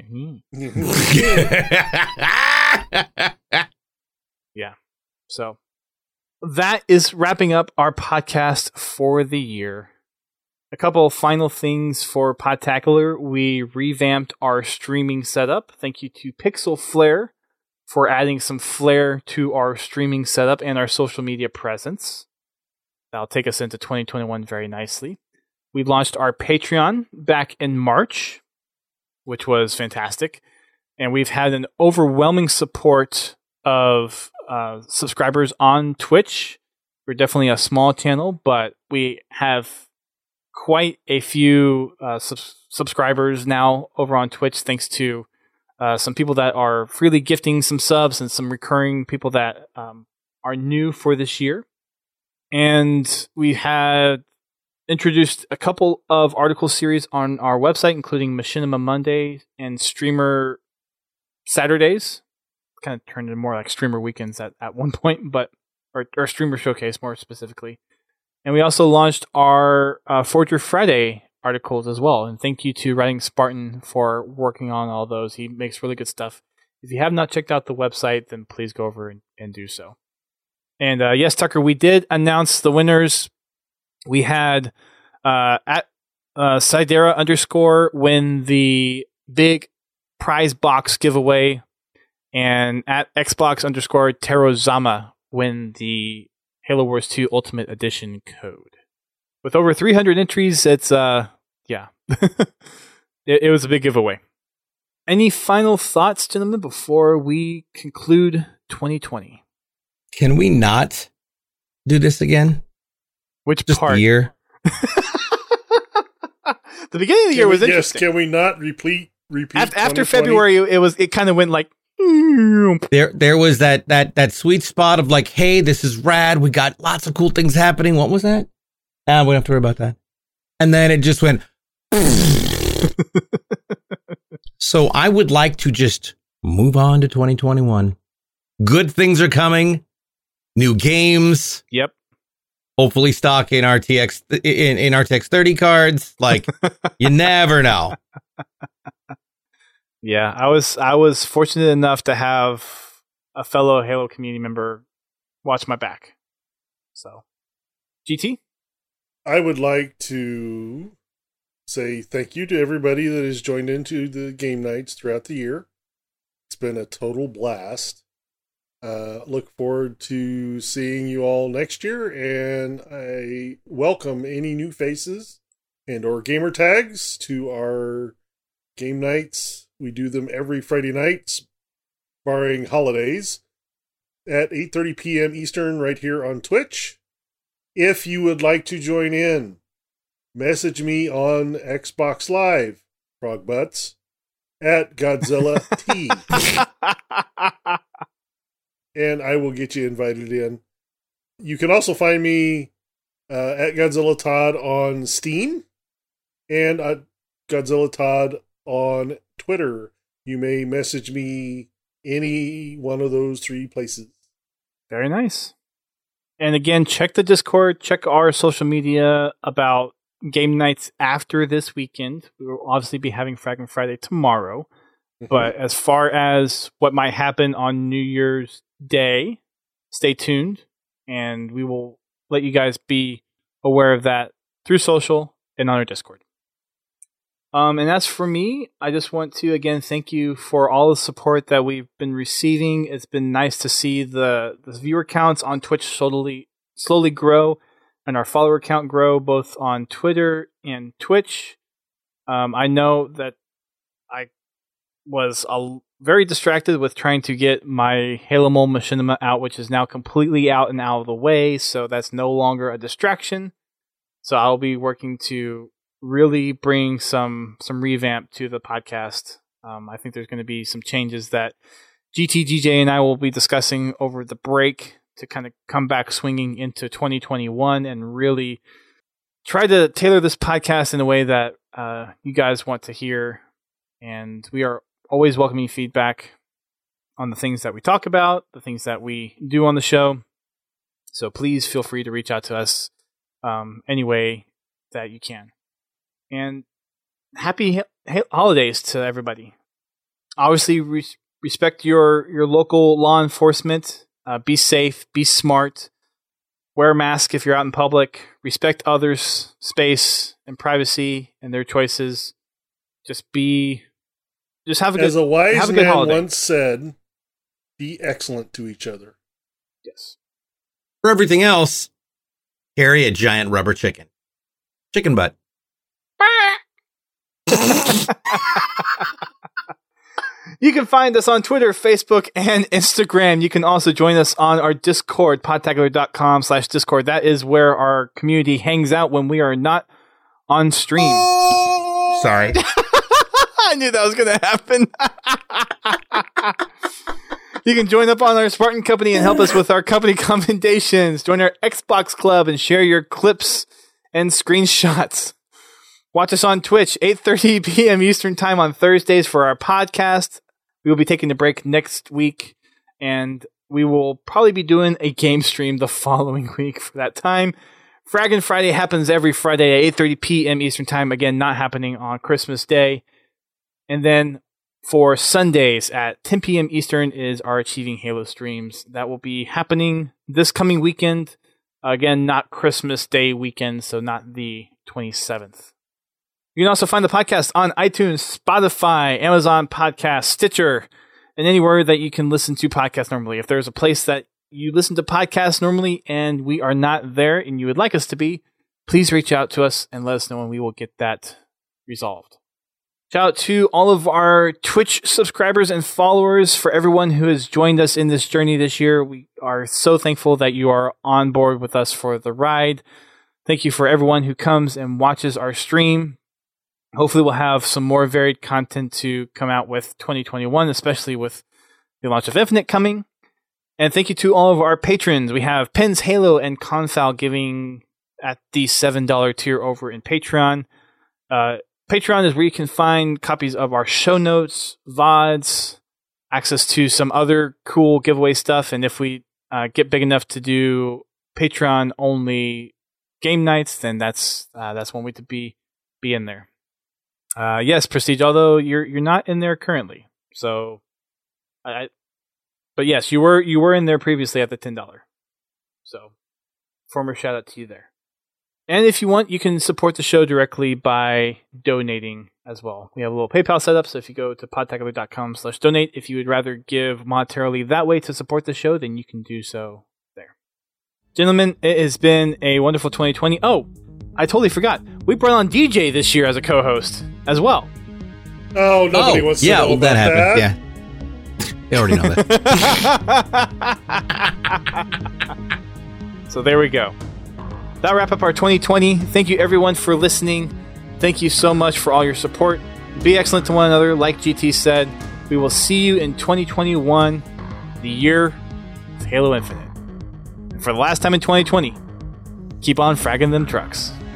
faster. Yeah. So that is wrapping up our podcast for the year. A couple of final things for Podtacular. We revamped our streaming setup. Thank you to Pixel Flare for adding some flair to our streaming setup and our social media presence. That'll take us into twenty twenty-one very nicely. We launched our Patreon back in March, which was fantastic. And we've had an overwhelming support of uh, subscribers on Twitch. We're definitely a small channel, but we have quite a few uh, sub- subscribers now over on Twitch, thanks to uh, some people that are freely gifting some subs and some recurring people that um, are new for this year. And we had introduced a couple of article series on our website, including Machinima Monday and Streamer Saturdays. Kind of turned into more like Streamer Weekends at, at one point, but or, or Streamer Showcase more specifically. And we also launched our uh, Forger Friday articles as well. And thank you to Writing Spartan for working on all those. He makes really good stuff. If you have not checked out the website, then please go over and, and do so. And uh, yes, Tucker, we did announce the winners. We had uh, at uh, Sidera underscore win the big prize box giveaway, and at Xbox underscore Terozama win the Halo Wars two Ultimate Edition code. With over three hundred entries, it's, uh, yeah, it, it was a big giveaway. Any final thoughts, gentlemen, before we conclude twenty twenty? Can we not do this again? Which Just part? the year? The beginning of the Can year we- was yes, interesting. can we not repeat repeat after, after twenty twenty? February, it was it kind of went like. There, there was that that that sweet spot of like, hey, this is rad. We got lots of cool things happening. What was that? Ah, we don't have to worry about that. And then it just went. So I would like to just move on to twenty twenty-one. Good things are coming. New games. Yep. Hopefully stock in R T X in, in R T X thirty cards. Like, you never know. Yeah, I was I was fortunate enough to have a fellow Halo community member watch my back. So, G T? I would like to say thank you to everybody that has joined into the game nights throughout the year. It's been a total blast. Uh, look forward to seeing you all next year, and I welcome any new faces and or gamer tags to our game nights. We do them every Friday nights, barring holidays, at eight thirty p.m. Eastern right here on Twitch. If you would like to join in, message me on Xbox Live, Frog Butts, at Godzilla T. And I will get you invited in. You can also find me uh, at Godzilla Todd on Steam and at Godzilla Todd on Twitter. You may message me any one of those three places. Very nice. And again, check the Discord, check our social media about game nights after this weekend. We will obviously be having Fragment Friday tomorrow. But as far as what might happen on New Year's Day, stay tuned, and we will let you guys be aware of that through social and on our Discord. Um, and as for me, I just want to again thank you for all the support that we've been receiving. It's been nice to see the, the viewer counts on Twitch slowly slowly grow, and our follower count grow both on Twitter and Twitch. Um, I know that I was a, very distracted with trying to get my Halo Mole Machinima out, which is now completely out and out of the way, so that's no longer a distraction. So I'll be working to really bring some some revamp to the podcast. Um, I think there's going to be some changes that G T, G J, and I will be discussing over the break to kind of come back swinging into twenty twenty-one and really try to tailor this podcast in a way that uh, you guys want to hear. And we are always welcoming feedback on the things that we talk about, the things that we do on the show. So please feel free to reach out to us um, any way that you can. And happy ha- holidays to everybody. Obviously, re- respect your, your local law enforcement. Uh, be safe. Be smart. wear a mask if you're out in public. Respect others' space and privacy and their choices. Just be, just have a good, As a wise have a good man holiday. once said, be excellent to each other. Yes. For everything else, carry a giant rubber chicken. Chicken butt. You can find us on Twitter, Facebook, and Instagram. You can also join us on our Discord, podtacular.com slash Discord. That is where our community hangs out when we are not on stream. Sorry. I knew that was going to happen. You can join up on our Spartan Company and help us with our company commendations. Join our Xbox Club and share your clips and screenshots. Watch us on Twitch, eight thirty p.m. Eastern Time on Thursdays for our podcast. We will be taking a break next week, and we will probably be doing a game stream the following week for that time. Fraggin' Friday happens every Friday at eight thirty p.m. Eastern Time. Again, not happening on Christmas Day. And then for Sundays at ten p.m. Eastern is our Achieving Halo streams. That will be happening this coming weekend. Again, not Christmas Day weekend, so not the twenty-seventh. You can also find the podcast on iTunes, Spotify, Amazon Podcast, Stitcher, and anywhere that you can listen to podcasts normally. If there's a place that you listen to podcasts normally and we are not there and you would like us to be, please reach out to us and let us know and we will get that resolved. Shout out to all of our Twitch subscribers and followers, for everyone who has joined us in this journey this year. We are so thankful that you are on board with us for the ride. Thank you for everyone who comes and watches our stream. Hopefully we'll have some more varied content to come out with twenty twenty-one, especially with the launch of Infinite coming. And thank you to all of our patrons. We have Pens, Halo, and Confal giving at the seven dollars tier over in Patreon. Uh, Patreon is where you can find copies of our show notes, V O Ds, access to some other cool giveaway stuff. And if we uh, get big enough to do Patreon-only game nights, then that's uh, that's one way to be be in there. Uh, yes, Prestige, although you're you're not in there currently. So, I, but yes, you were you were in there previously at the ten dollars. So, former shout out to you there. And if you want, you can support the show directly by donating as well. We have a little PayPal set up, so if you go to podtacular.com slash donate, if you would rather give monetarily that way to support the show, then you can do so there. Gentlemen, it has been a wonderful twenty twenty. Oh, I totally forgot. We brought on D J this year as a co-host as well. Oh, nobody oh, wants to yeah, know well, about that happened. that. Yeah. They already know that. So there we go. That'll wrap up our twenty twenty. Thank you everyone for listening. Thank you so much for all your support. Be excellent to one another, like G T said. We will see you in twenty twenty-one, the year of Halo Infinite. And for the last time in twenty twenty, keep on fragging them trucks.